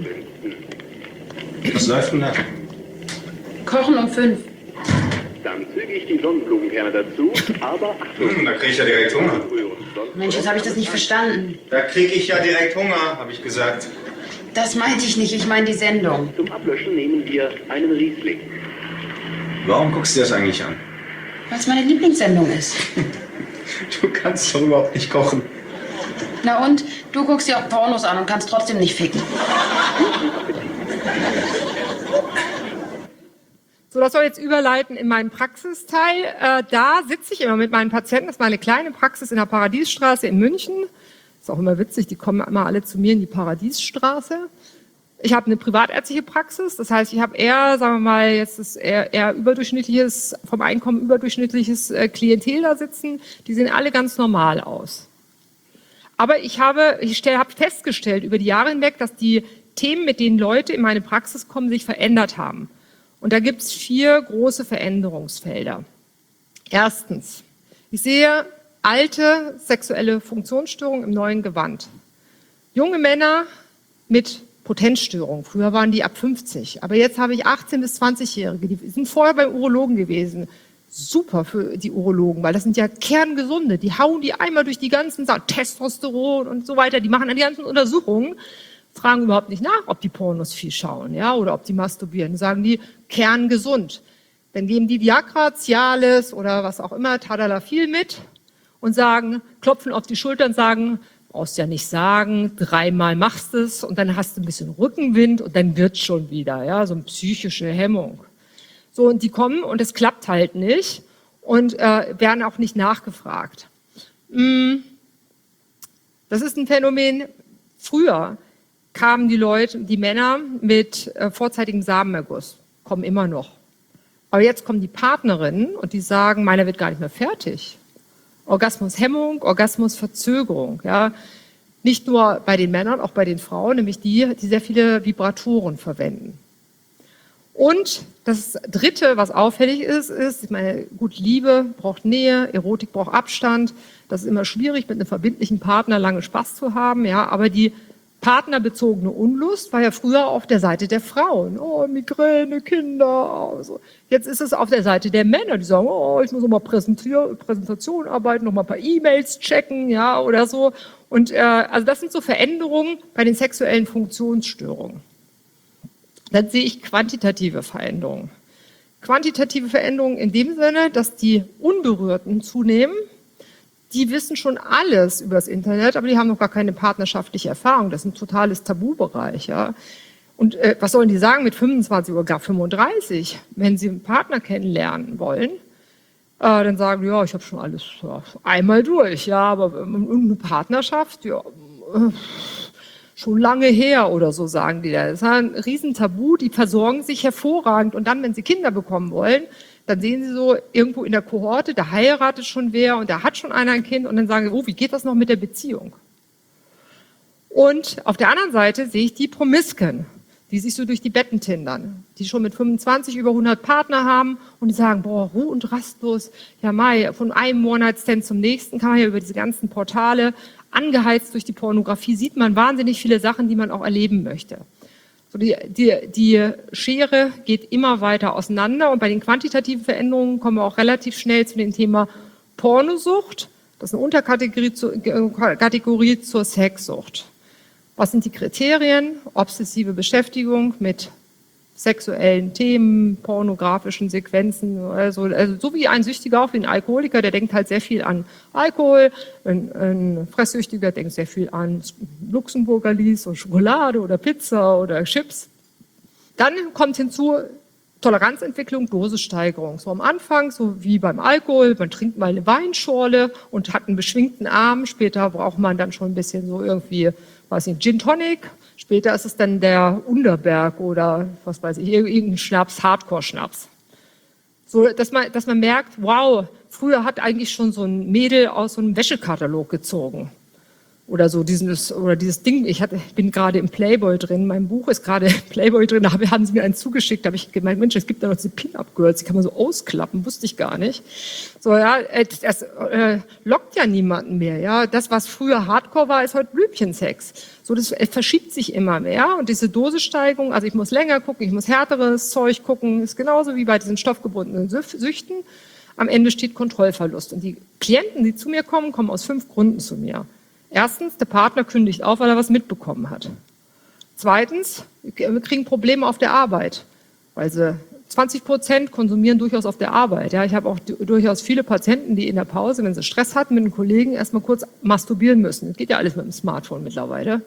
Was läuft denn da? Kochen um fünf. Dann zügig die Sonnenblumenkerne dazu, aber Achtung. Hm, da kriege ich ja direkt Hunger. Mensch, jetzt habe ich das nicht verstanden. Da kriege ich ja direkt Hunger, habe ich gesagt. Das meinte ich nicht, ich meine die Sendung. Zum Ablöschen nehmen wir einen Riesling. Warum guckst du dir das eigentlich an? Weil es meine Lieblingssendung ist. Du kannst doch überhaupt nicht kochen. Na und? Du guckst dir auch Pornos an und kannst trotzdem nicht ficken. So, das soll jetzt überleiten in meinen Praxisteil. Äh, da sitze ich immer mit meinen Patienten. Das war eine kleine Praxis in der Paradiesstraße in München. Ist auch immer witzig, die kommen immer alle zu mir in die Paradiesstraße. Ich habe eine privatärztliche Praxis, das heißt, ich habe eher, sagen wir mal, jetzt ist eher, eher überdurchschnittliches, vom Einkommen überdurchschnittliches äh, Klientel da sitzen. Die sehen alle ganz normal aus. Aber ich habe, ich habe festgestellt über die Jahre hinweg, dass die Themen, mit denen Leute in meine Praxis kommen, sich verändert haben. Und da gibt es vier große Veränderungsfelder. Erstens, ich sehe alte sexuelle Funktionsstörungen im neuen Gewand. Junge Männer mit Potenzstörung. Früher waren die ab fünfzig, aber jetzt habe ich achtzehn- bis zwanzigjährige, die sind vorher beim Urologen gewesen. Super für die Urologen, weil das sind ja Kerngesunde, die hauen die einmal durch die ganzen Sachen, Testosteron und so weiter, die machen dann die ganzen Untersuchungen, fragen überhaupt nicht nach, ob die Pornos viel schauen, ja, oder ob die masturbieren, sagen die, kerngesund. Dann geben die Viagra, Cialis oder was auch immer, Tadalafil mit und sagen, klopfen auf die Schulter und sagen, brauchst ja nicht sagen, dreimal machst es und dann hast du ein bisschen Rückenwind und dann wird's schon wieder, ja, so eine psychische Hemmung. So, und die kommen und es klappt halt nicht und äh, werden auch nicht nachgefragt. Das ist ein Phänomen. Früher kamen die Leute, die Männer mit äh, vorzeitigem Samenerguss, kommen immer noch. Aber jetzt kommen die Partnerinnen und die sagen, meiner wird gar nicht mehr fertig. Orgasmushemmung, Orgasmusverzögerung, ja. Nicht nur bei den Männern, auch bei den Frauen, nämlich die, die sehr viele Vibratoren verwenden. Und das Dritte, was auffällig ist, ist, ich meine, gut, Liebe braucht Nähe, Erotik braucht Abstand. Das ist immer schwierig, mit einem verbindlichen Partner lange Spaß zu haben, ja. Aber die partnerbezogene Unlust war ja früher auf der Seite der Frauen. Oh, Migräne, Kinder. Also. Jetzt ist es auf der Seite der Männer, die sagen, oh, ich muss noch mal Präsentation arbeiten, noch mal ein paar E-Mails checken, ja, oder so. Und äh, also das sind so Veränderungen bei den sexuellen Funktionsstörungen. Dann sehe ich quantitative Veränderungen. Quantitative Veränderungen in dem Sinne, dass die Unberührten zunehmen. Die wissen schon alles über das Internet, aber die haben noch gar keine partnerschaftliche Erfahrung. Das ist ein totales Tabubereich. Ja. Und äh, was sollen die sagen mit fünfundzwanzig oder gar fünfunddreißig, wenn sie einen Partner kennenlernen wollen? Äh, dann sagen die, ja, ich habe schon alles ja, einmal durch. Ja, aber eine Partnerschaft, ja, äh, schon lange her oder so, sagen die da. Das ist ein Riesentabu, die versorgen sich hervorragend. Und dann, wenn sie Kinder bekommen wollen, dann sehen sie so irgendwo in der Kohorte, da heiratet schon wer und da hat schon einer ein Kind und dann sagen sie, oh, wie geht das noch mit der Beziehung? Und auf der anderen Seite sehe ich die Promisken, die sich so durch die Betten tindern, die schon mit fünfundzwanzig über hundert Partner haben und die sagen, boah, ruh- und rastlos, ja Mai, von einem One-Night-Stand zum nächsten kann man ja über diese ganzen Portale, angeheizt durch die Pornografie, sieht man wahnsinnig viele Sachen, die man auch erleben möchte. So die, die, die Schere geht immer weiter auseinander und bei den quantitativen Veränderungen kommen wir auch relativ schnell zu dem Thema Pornosucht. Das ist eine Unterkategorie zu, Kategorie zur Sexsucht. Was sind die Kriterien? Obsessive Beschäftigung mit sexuellen Themen, pornografischen Sequenzen, also, also so wie ein Süchtiger, auch wie ein Alkoholiker, der denkt halt sehr viel an Alkohol, ein, ein Fresssüchtiger denkt sehr viel an Luxemburger Lis und Schokolade oder Pizza oder Chips. Dann kommt hinzu Toleranzentwicklung, Dosissteigerung. So am Anfang, so wie beim Alkohol, man trinkt mal eine Weinschorle und hat einen beschwingten Arm, später braucht man dann schon ein bisschen so irgendwie, weiß nicht, Gin Tonic. Später ist es dann der Underberg oder was weiß ich, irgendein Schnaps, Hardcore-Schnaps. So, dass man, dass man merkt, wow, früher hat eigentlich schon so ein Mädel aus so einem Wäschekatalog gezogen. Oder so dieses, oder dieses Ding, ich, hatte, ich bin gerade im Playboy drin, mein Buch ist gerade im Playboy drin, da haben sie mir einen zugeschickt, da habe ich gemeint, Mensch, es gibt da noch diese Pin-Up-Girls, die kann man so ausklappen, wusste ich gar nicht. So, ja, das, das äh, lockt ja niemanden mehr, ja. Das, was früher Hardcore war, ist heute Blümchensex. So, das verschiebt sich immer mehr und diese Dosissteigerung, also ich muss länger gucken, ich muss härteres Zeug gucken, ist genauso wie bei diesen stoffgebundenen Süchten. Am Ende steht Kontrollverlust und die Klienten, die zu mir kommen, kommen aus fünf Gründen zu mir. Erstens, der Partner kündigt auf, weil er was mitbekommen hat. Zweitens, wir kriegen Probleme auf der Arbeit, weil sie zwanzig Prozent konsumieren durchaus auf der Arbeit. Ja, ich habe auch durchaus viele Patienten, die in der Pause, wenn sie Stress hatten mit einem Kollegen, erstmal kurz masturbieren müssen. Das geht ja alles mit dem Smartphone mittlerweile.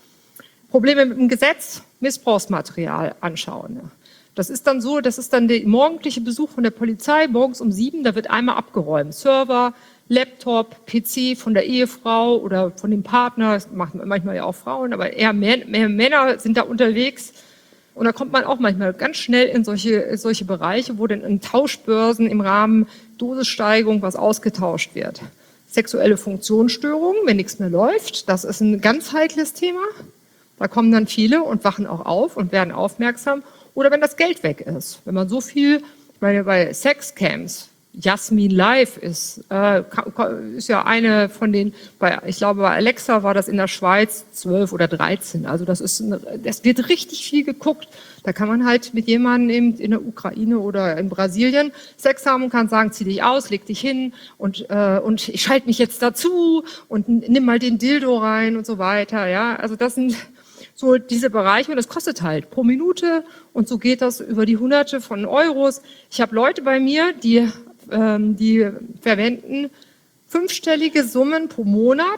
Probleme mit dem Gesetz, Missbrauchsmaterial anschauen. Das ist dann so, das ist dann der morgendliche Besuch von der Polizei, morgens um sieben, da wird einmal abgeräumt. Server, Laptop, P C von der Ehefrau oder von dem Partner, das machen manchmal ja auch Frauen, aber eher mehr, mehr Männer sind da unterwegs. Und da kommt man auch manchmal ganz schnell in solche, solche Bereiche, wo dann in Tauschbörsen im Rahmen Dosissteigerung was ausgetauscht wird. Sexuelle Funktionsstörungen, wenn nichts mehr läuft, das ist ein ganz heikles Thema. Da kommen dann viele und wachen auch auf und werden aufmerksam. Oder wenn das Geld weg ist, wenn man so viel, ich meine, bei Sexcamps, Jasmin Live ist, äh, ist ja eine von den, bei, ich glaube bei Alexa war das in der Schweiz zwölf oder dreizehn, also das ist, eine, das wird richtig viel geguckt. Da kann man halt mit jemandem in der Ukraine oder in Brasilien Sex haben und kann sagen, zieh dich aus, leg dich hin und, äh, und ich schalte mich jetzt dazu und nimm mal den Dildo rein und so weiter, ja, also das sind so diese Bereiche und das kostet halt pro Minute und so geht das über die Hunderte von Euros. Ich habe Leute bei mir, die Die verwenden fünfstellige Summen pro Monat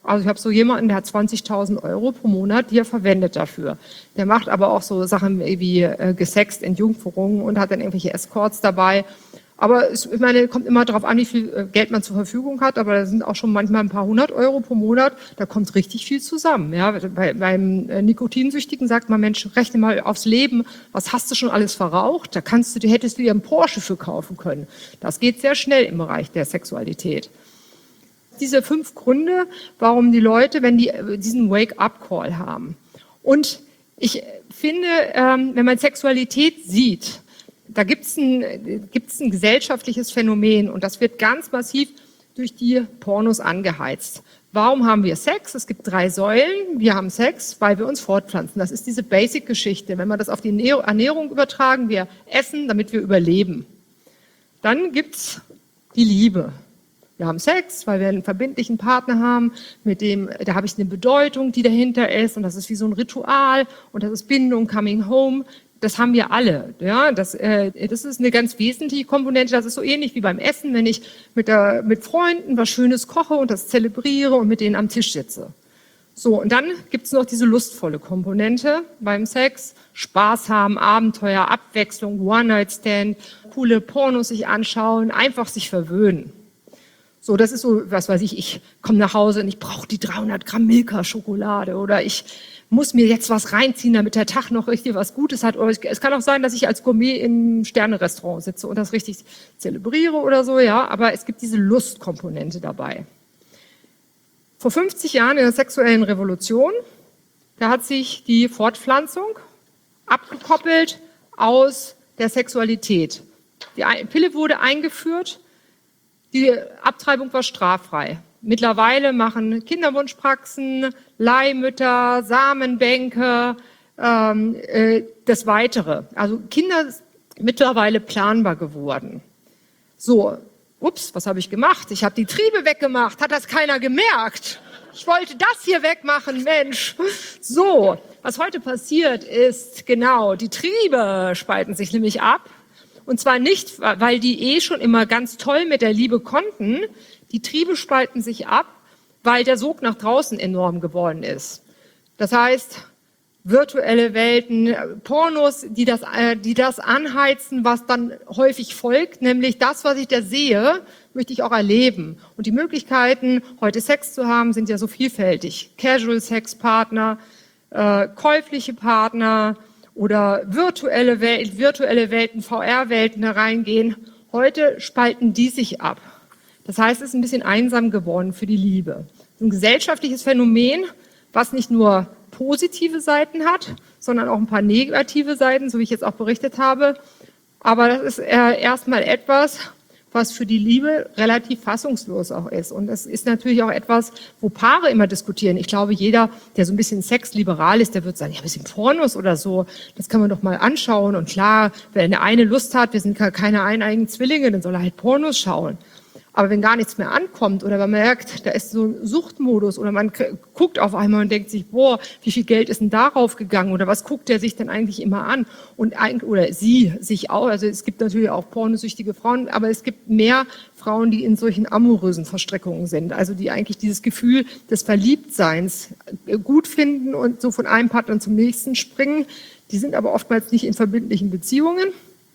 Also ich habe so jemanden, der hat zwanzigtausend Euro pro Monat, die er verwendet dafür. Der macht aber auch so Sachen wie äh, gesext, Entjungferung und hat dann irgendwelche Escorts dabei. Aber es, ich meine, kommt immer darauf an, wie viel Geld man zur Verfügung hat. Aber da sind auch schon manchmal ein paar hundert Euro pro Monat. Da kommt richtig viel zusammen. Ja, bei, beim Nikotinsüchtigen sagt man, Mensch, rechne mal aufs Leben. Was hast du schon alles verraucht? Da kannst du, die hättest du dir einen Porsche für kaufen können. Das geht sehr schnell im Bereich der Sexualität. Diese fünf Gründe, warum die Leute, wenn die diesen Wake-up-Call haben. Und ich finde, wenn man Sexualität sieht, da gibt es ein, gibt's ein gesellschaftliches Phänomen und das wird ganz massiv durch die Pornos angeheizt. Warum haben wir Sex? Es gibt drei Säulen. Wir haben Sex, weil wir uns fortpflanzen. Das ist diese Basic-Geschichte. Wenn wir das auf die Ernährung übertragen, wir essen, damit wir überleben. Dann gibt's die Liebe. Wir haben Sex, weil wir einen verbindlichen Partner haben, mit dem, da habe ich eine Bedeutung, die dahinter ist und das ist wie so ein Ritual und das ist Bindung, Coming Home. Das haben wir alle. Ja, das, äh, das ist eine ganz wesentliche Komponente. Das ist so ähnlich wie beim Essen, wenn ich mit, der, mit Freunden was Schönes koche und das zelebriere und mit denen am Tisch sitze. So, und dann gibt es noch diese lustvolle Komponente beim Sex. Spaß haben, Abenteuer, Abwechslung, One-Night-Stand, coole Pornos sich anschauen, einfach sich verwöhnen. So, das ist so, was weiß ich, ich komme nach Hause und ich brauche die dreihundert Gramm Milka-Schokolade oder ich muss mir jetzt was reinziehen, damit der Tag noch richtig was Gutes hat. Oder es kann auch sein, dass ich als Gourmet im Sterne-Restaurant sitze und das richtig zelebriere oder so, ja. Aber es gibt diese Lustkomponente dabei. Vor fünfzig Jahren in der sexuellen Revolution, da hat sich die Fortpflanzung abgekoppelt aus der Sexualität. Die Pille wurde eingeführt, die Abtreibung war straffrei. Mittlerweile machen Kinderwunschpraxen, Leihmütter, Samenbänke, ähm, äh, das Weitere. Also Kinder sind mittlerweile planbar geworden. So, ups, was habe ich gemacht? Ich habe die Triebe weggemacht. Hat das keiner gemerkt? Ich wollte das hier wegmachen, Mensch. So, was heute passiert ist, genau, die Triebe spalten sich nämlich ab. Und zwar nicht, weil die eh schon immer ganz toll mit der Liebe konnten. Die Triebe spalten sich ab, weil der Sog nach draußen enorm geworden ist. Das heißt, virtuelle Welten, Pornos, die das, äh, die das anheizen, was dann häufig folgt, nämlich das, was ich da sehe, möchte ich auch erleben. Und die Möglichkeiten, heute Sex zu haben, sind ja so vielfältig. Casual-Sex-Partner, äh, käufliche Partner oder virtuelle, Welt, virtuelle Welten, V R-Welten hereingehen. Heute spalten die sich ab. Das heißt, es ist ein bisschen einsam geworden für die Liebe. Das ist ein gesellschaftliches Phänomen, was nicht nur positive Seiten hat, sondern auch ein paar negative Seiten, so wie ich jetzt auch berichtet habe. Aber das ist äh, erstmal etwas, was für die Liebe relativ fassungslos auch ist. Und das ist natürlich auch etwas, wo Paare immer diskutieren. Ich glaube, jeder, der so ein bisschen sexliberal ist, der wird sagen, ja, ein bisschen Pornos oder so, das kann man doch mal anschauen. Und klar, wenn der eine Lust hat, wir sind keine eineigen Zwillinge, dann soll er halt Pornos schauen. Aber wenn gar nichts mehr ankommt oder man merkt, da ist so ein Suchtmodus oder man guckt auf einmal und denkt sich, boah, wie viel Geld ist denn darauf gegangen oder was guckt der sich denn eigentlich immer an? Und oder sie sich auch, also es gibt natürlich auch pornosüchtige Frauen, aber es gibt mehr Frauen, die in solchen amorösen Verstrickungen sind, also die eigentlich dieses Gefühl des Verliebtseins gut finden und so von einem Partner zum nächsten springen. Die sind aber oftmals nicht in verbindlichen Beziehungen.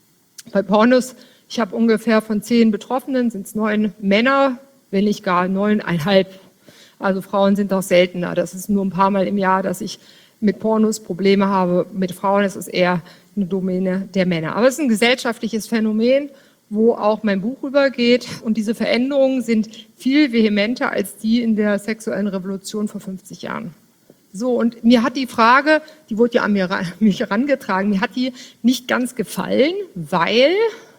Bei Pornos, ich habe ungefähr von zehn Betroffenen, sind es neun Männer, wenn nicht gar neuneinhalb. Also Frauen sind auch seltener. Das ist nur ein paar Mal im Jahr, dass ich mit Pornos Probleme habe. Mit Frauen ist es eher eine Domäne der Männer. Aber es ist ein gesellschaftliches Phänomen, wo auch mein Buch übergeht. Und diese Veränderungen sind viel vehementer als die in der sexuellen Revolution vor fünfzig Jahren. So, und mir hat die Frage, die wurde ja an mir, mich herangetragen, mir hat die nicht ganz gefallen, weil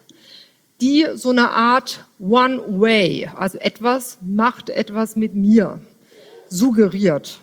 die so eine Art One-Way, also etwas macht etwas mit mir, suggeriert.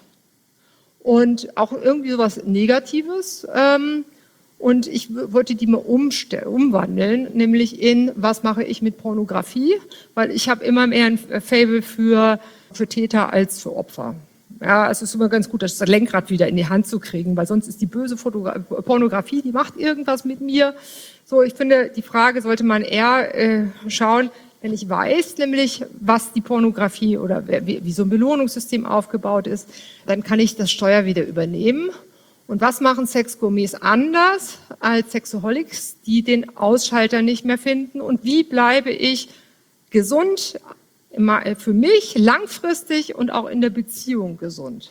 Und auch irgendwie sowas Negatives. Ähm, und ich wollte die mal umwandeln, nämlich in, was mache ich mit Pornografie? Weil ich habe immer mehr ein Faible für, für Täter als für Opfer. Ja, es ist immer ganz gut, das Lenkrad wieder in die Hand zu kriegen, weil sonst ist die böse Fotogra- Pornografie, die macht irgendwas mit mir. So, ich finde, die Frage sollte man eher äh, schauen, Wenn ich weiß nämlich, was die Pornografie oder wie, wie so ein Belohnungssystem aufgebaut ist, dann kann ich das Steuer wieder übernehmen. Und was machen Sexgourmets anders als Sexaholics, die den Ausschalter nicht mehr finden? Und wie bleibe ich gesund, für mich langfristig und auch in der Beziehung gesund?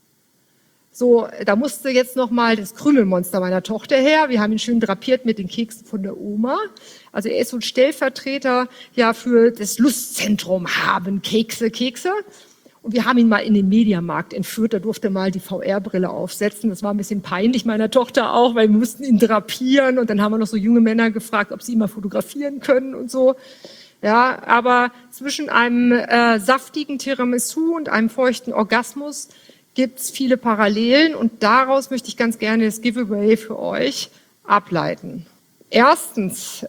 So, da musste jetzt noch mal das Krümelmonster meiner Tochter her. Wir haben ihn schön drapiert mit den Keksen von der Oma. Also er ist so ein Stellvertreter ja für das Lustzentrum haben Kekse, Kekse. Und wir haben ihn mal in den Mediamarkt entführt. Da durfte er mal die V R-Brille aufsetzen. Das war ein bisschen peinlich meiner Tochter auch, weil wir mussten ihn drapieren. Und dann haben wir noch so junge Männer gefragt, ob sie ihn mal fotografieren können und so. Ja, aber zwischen einem äh, saftigen Tiramisu und einem feuchten Orgasmus gibt es viele Parallelen und daraus möchte ich ganz gerne das Giveaway für euch ableiten. Erstens,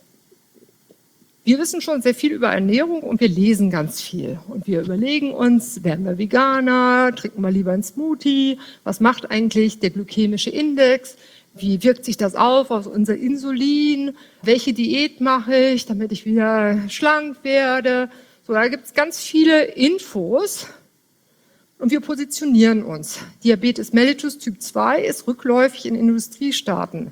wir wissen schon sehr viel über Ernährung und wir lesen ganz viel. Und wir überlegen uns, werden wir Veganer, trinken wir lieber einen Smoothie, was macht eigentlich der glykämische Index, wie wirkt sich das auf, auf unser Insulin, welche Diät mache ich, damit ich wieder schlank werde. So, da gibt es ganz viele Infos. Und wir positionieren uns. Diabetes mellitus Typ zwei ist rückläufig in Industriestaaten.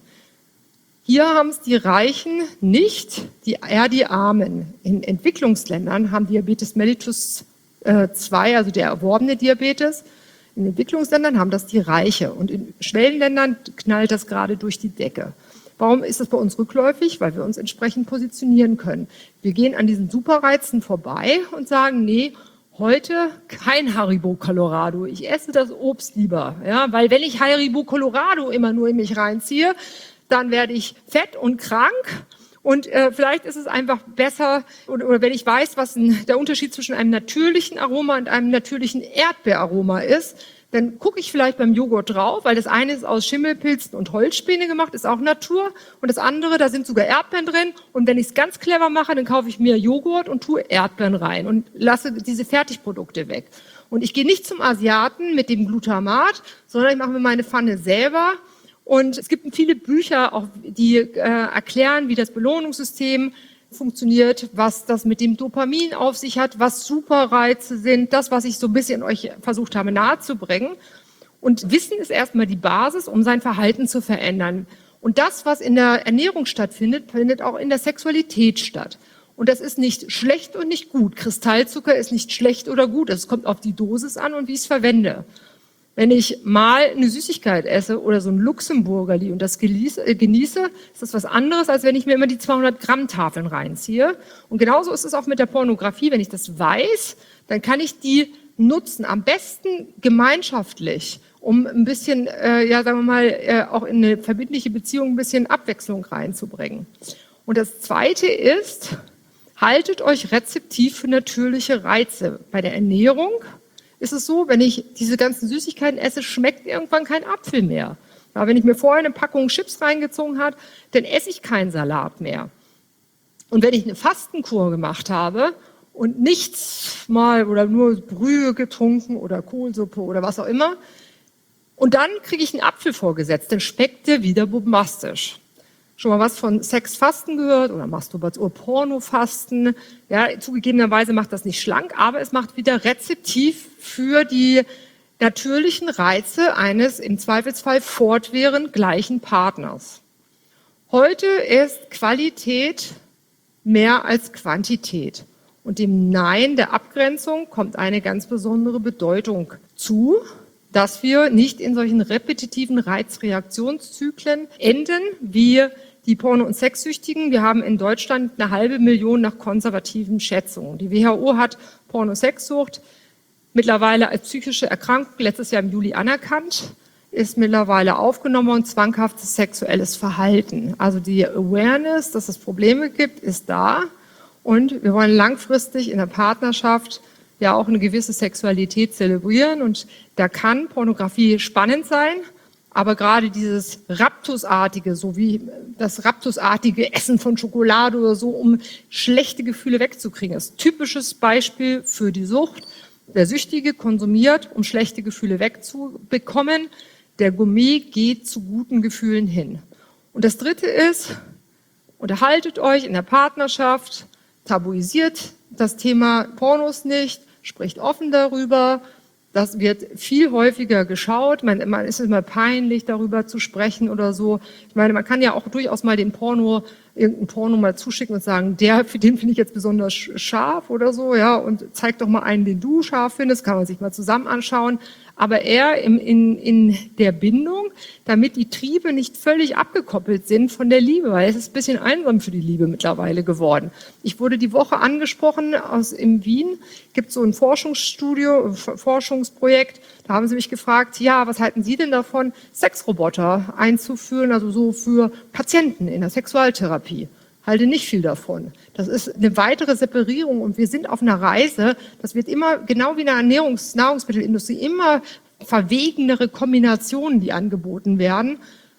Hier haben es die Reichen nicht, die, eher die Armen. In Entwicklungsländern haben Diabetes mellitus zwei, also der erworbene Diabetes. In Entwicklungsländern haben das die Reiche. Und in Schwellenländern knallt das gerade durch die Decke. Warum ist das bei uns rückläufig? Weil wir uns entsprechend positionieren können. Wir gehen an diesen Superreizen vorbei und sagen, nee, heute kein Haribo Colorado. Ich esse das Obst lieber, ja, weil wenn ich Haribo Colorado immer nur in mich reinziehe, dann werde ich fett und krank. Und äh, vielleicht ist es einfach besser, oder, oder wenn ich weiß, was ein, der Unterschied zwischen einem natürlichen Aroma und einem natürlichen Erdbeeraroma ist, dann gucke ich vielleicht beim Joghurt drauf, weil das eine ist aus Schimmelpilzen und Holzspäne gemacht, ist auch Natur. Und das andere, da sind sogar Erdbeeren drin. Und wenn ich es ganz clever mache, dann kaufe ich mir Joghurt und tue Erdbeeren rein und lasse diese Fertigprodukte weg. Und ich gehe nicht zum Asiaten mit dem Glutamat, sondern ich mache mir meine Pfanne selber. Und es gibt viele Bücher, auch die äh, erklären, wie das Belohnungssystem funktioniert, was das mit dem Dopamin auf sich hat, was Superreize sind, das, was ich so ein bisschen euch versucht habe nahezubringen. Und Wissen ist erstmal die Basis, um sein Verhalten zu verändern. Und das, was in der Ernährung stattfindet, findet auch in der Sexualität statt. Und das ist nicht schlecht und nicht gut. Kristallzucker ist nicht schlecht oder gut. Es kommt auf die Dosis an und wie ich es verwende. Wenn ich mal eine Süßigkeit esse oder so ein Luxemburgerli und das genieße, ist das was anderes, als wenn ich mir immer die zweihundert Gramm Tafeln reinziehe. Und genauso ist es auch mit der Pornografie. Wenn ich das weiß, dann kann ich die nutzen, am besten gemeinschaftlich, um ein bisschen, äh, ja, sagen wir mal, äh, auch in eine verbindliche Beziehung ein bisschen Abwechslung reinzubringen. Und das Zweite ist, haltet euch rezeptiv für natürliche Reize. Bei der Ernährung ist es so, wenn ich diese ganzen Süßigkeiten esse, schmeckt irgendwann kein Apfel mehr. Ja, wenn ich mir vorher eine Packung Chips reingezogen habe, dann esse ich keinen Salat mehr. Und wenn ich eine Fastenkur gemacht habe und nichts mal oder nur Brühe getrunken oder Kohlsuppe oder was auch immer, und dann kriege ich einen Apfel vorgesetzt, dann schmeckt der wieder bombastisch. Schon mal was von Sexfasten gehört oder Masturbation, Pornofasten? Ja, zugegebenerweise macht das nicht schlank, aber es macht wieder rezeptiv für die natürlichen Reize eines im Zweifelsfall fortwährend gleichen Partners. Heute ist Qualität mehr als Quantität. Und dem Nein der Abgrenzung kommt eine ganz besondere Bedeutung zu, dass wir nicht in solchen repetitiven Reizreaktionszyklen enden wie die Porno- und Sexsüchtigen. Wir haben in Deutschland eine halbe Million nach konservativen Schätzungen. Die W H O hat Porno-Sexsucht mittlerweile als psychische Erkrankung letztes Jahr im Juli anerkannt, ist mittlerweile aufgenommen und zwanghaftes sexuelles Verhalten. Also die Awareness, dass es Probleme gibt, ist da. Und wir wollen langfristig in der Partnerschaft ja auch eine gewisse Sexualität zelebrieren. Und da kann Pornografie spannend sein, aber gerade dieses Raptusartige, so wie das Raptusartige Essen von Schokolade oder so, um schlechte Gefühle wegzukriegen, ist ein typisches Beispiel für die Sucht. Der Süchtige konsumiert, um schlechte Gefühle wegzubekommen. Der Gourmet geht zu guten Gefühlen hin. Und das Dritte ist, unterhaltet euch in der Partnerschaft, tabuisiert das Thema Pornos nicht, spricht offen darüber. Das wird viel häufiger geschaut. Man, man ist immer peinlich, darüber zu sprechen oder so. Ich meine, man kann ja auch durchaus mal den Porno, irgendeinen Porno mal zuschicken und sagen, der, für den finde ich jetzt besonders scharf oder so, ja, und zeig doch mal einen, den du scharf findest, kann man sich mal zusammen anschauen. Aber eher im, in, in der Bindung, damit die Triebe nicht völlig abgekoppelt sind von der Liebe, weil es ist ein bisschen einsam für die Liebe mittlerweile geworden. Ich wurde die Woche angesprochen, aus in Wien gibt es so ein Forschungsstudio, Forschungsprojekt, da haben sie mich gefragt, ja, was halten Sie denn davon, Sexroboter einzuführen, also so für Patienten in der Sexualtherapie? Halte nicht viel davon. Das ist eine weitere Separierung und wir sind auf einer Reise, das wird immer, genau wie in der Ernährungs-, Nahrungsmittelindustrie, immer verwegenere Kombinationen, die angeboten werden.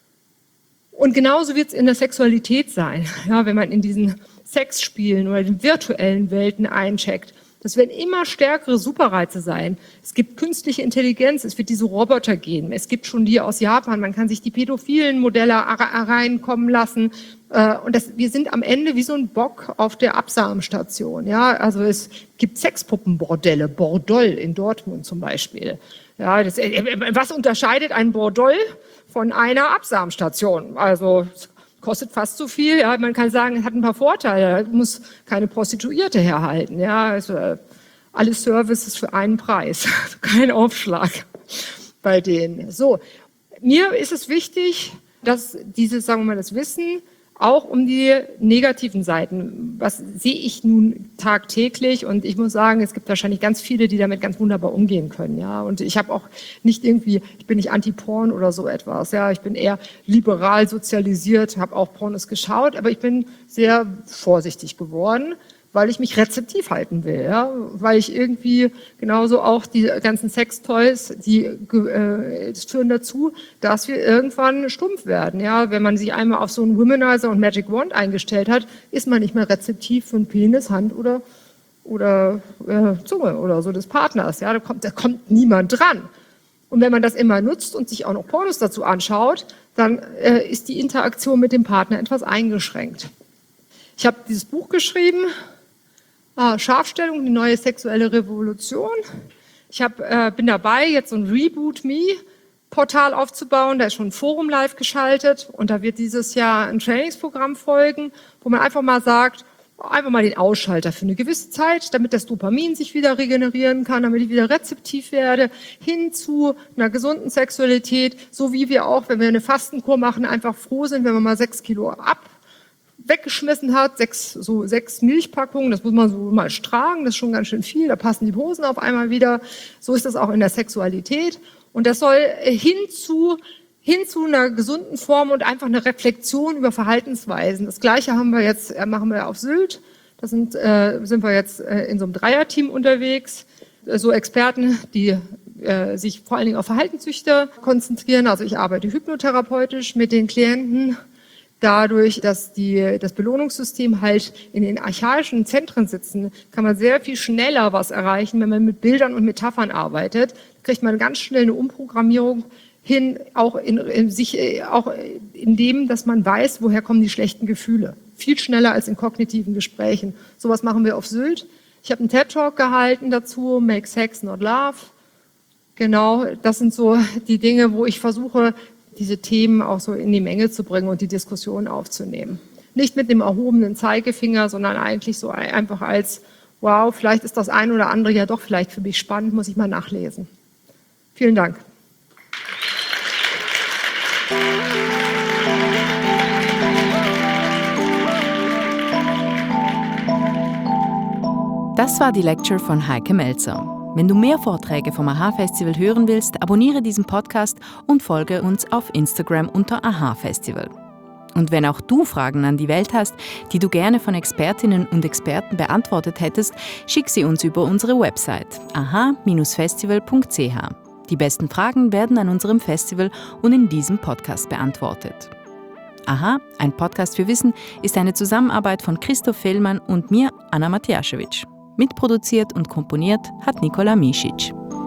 Und genauso wird es in der Sexualität sein, ja, wenn man in diesen Sexspielen oder den virtuellen Welten eincheckt. Das werden immer stärkere Superreize sein. Es gibt künstliche Intelligenz, es wird diese Roboter geben. Es gibt schon die aus Japan, man kann sich die pädophilen Modelle reinkommen lassen. Und das, wir sind am Ende wie so ein Bock auf der Absamenstation. Ja, also es gibt Sexpuppenbordelle, Bordoll in Dortmund zum Beispiel. Ja, das, was unterscheidet ein Bordoll von einer Absamenstation? Also kostet fast so viel. Ja, man kann sagen, es hat ein paar Vorteile. Man muss keine Prostituierte herhalten. Ja, also alle Services für einen Preis, kein Aufschlag bei denen. So, mir ist es wichtig, dass dieses, sagen wir mal, das Wissen auch um die negativen Seiten. Was sehe ich nun tagtäglich? Und ich muss sagen, es gibt wahrscheinlich ganz viele, die damit ganz wunderbar umgehen können. Ja, und ich habe auch nicht irgendwie, ich bin nicht anti-Porn oder so etwas. Ja, ich bin eher liberal sozialisiert, habe auch Pornos geschaut, aber ich bin sehr vorsichtig geworden, weil ich mich rezeptiv halten will, ja, weil ich irgendwie genauso auch die ganzen Sextoys, die äh, führen dazu, dass wir irgendwann stumpf werden, ja, wenn man sich einmal auf so einen Womanizer und Magic Wand eingestellt hat, ist man nicht mehr rezeptiv für einen Penis, Hand oder oder äh, Zunge oder so des Partners, ja, da kommt da kommt niemand dran. Und wenn man das immer nutzt und sich auch noch Pornos dazu anschaut, dann äh, ist die Interaktion mit dem Partner etwas eingeschränkt. Ich habe dieses Buch geschrieben. Ah, Scharfstellung, die neue sexuelle Revolution. Ich hab, äh, bin dabei, jetzt so ein Reboot Me Portal aufzubauen. Da ist schon ein Forum live geschaltet und da wird dieses Jahr ein Trainingsprogramm folgen, wo man einfach mal sagt, einfach mal den Ausschalter für eine gewisse Zeit, damit das Dopamin sich wieder regenerieren kann, damit ich wieder rezeptiv werde, hin zu einer gesunden Sexualität, so wie wir auch, wenn wir eine Fastenkur machen, einfach froh sind, wenn wir mal sechs Kilo ab weggeschmissen hat, sechs, so sechs Milchpackungen, das muss man so mal tragen, das ist schon ganz schön viel, da passen die Hosen auf einmal wieder. So ist das auch in der Sexualität. Und das soll hin zu, hin zu einer gesunden Form und einfach eine Reflexion über Verhaltensweisen. Das Gleiche haben wir jetzt, äh, machen wir auf Sylt. Da sind, äh, sind wir jetzt äh, in so einem Dreierteam unterwegs. Äh, so Experten, die äh, sich vor allen Dingen auf Verhaltenssüchte konzentrieren. Also ich arbeite hypnotherapeutisch mit den Klienten. Dadurch, dass die, das Belohnungssystem halt in den archaischen Zentren sitzen, kann man sehr viel schneller was erreichen, wenn man mit Bildern und Metaphern arbeitet. Da kriegt man ganz schnell eine Umprogrammierung hin, auch in, in sich, auch in dem, dass man weiß, woher kommen die schlechten Gefühle. Viel schneller als in kognitiven Gesprächen. Sowas machen wir auf Sylt. Ich habe einen TED-Talk gehalten dazu, Make Sex, Not Love. Genau, das sind so die Dinge, wo ich versuche, diese Themen auch so in die Menge zu bringen und die Diskussion aufzunehmen. Nicht mit dem erhobenen Zeigefinger, sondern eigentlich so einfach als, wow, vielleicht ist das ein oder andere ja doch vielleicht für mich spannend, muss ich mal nachlesen. Vielen Dank. Das war die Lecture von Heike Melzer. Wenn du mehr Vorträge vom A H Festival hören willst, abonniere diesen Podcast und folge uns auf Instagram unter A H Festival. Und wenn auch du Fragen an die Welt hast, die du gerne von Expertinnen und Experten beantwortet hättest, schick sie uns über unsere Website a h Bindestrich festival punkt c h. Die besten Fragen werden an unserem Festival und in diesem Podcast beantwortet. A H, ein Podcast für Wissen, ist eine Zusammenarbeit von Christoph Fehlmann und mir, Anna Matjaschewitsch. Mitproduziert und komponiert hat Nikola Misic.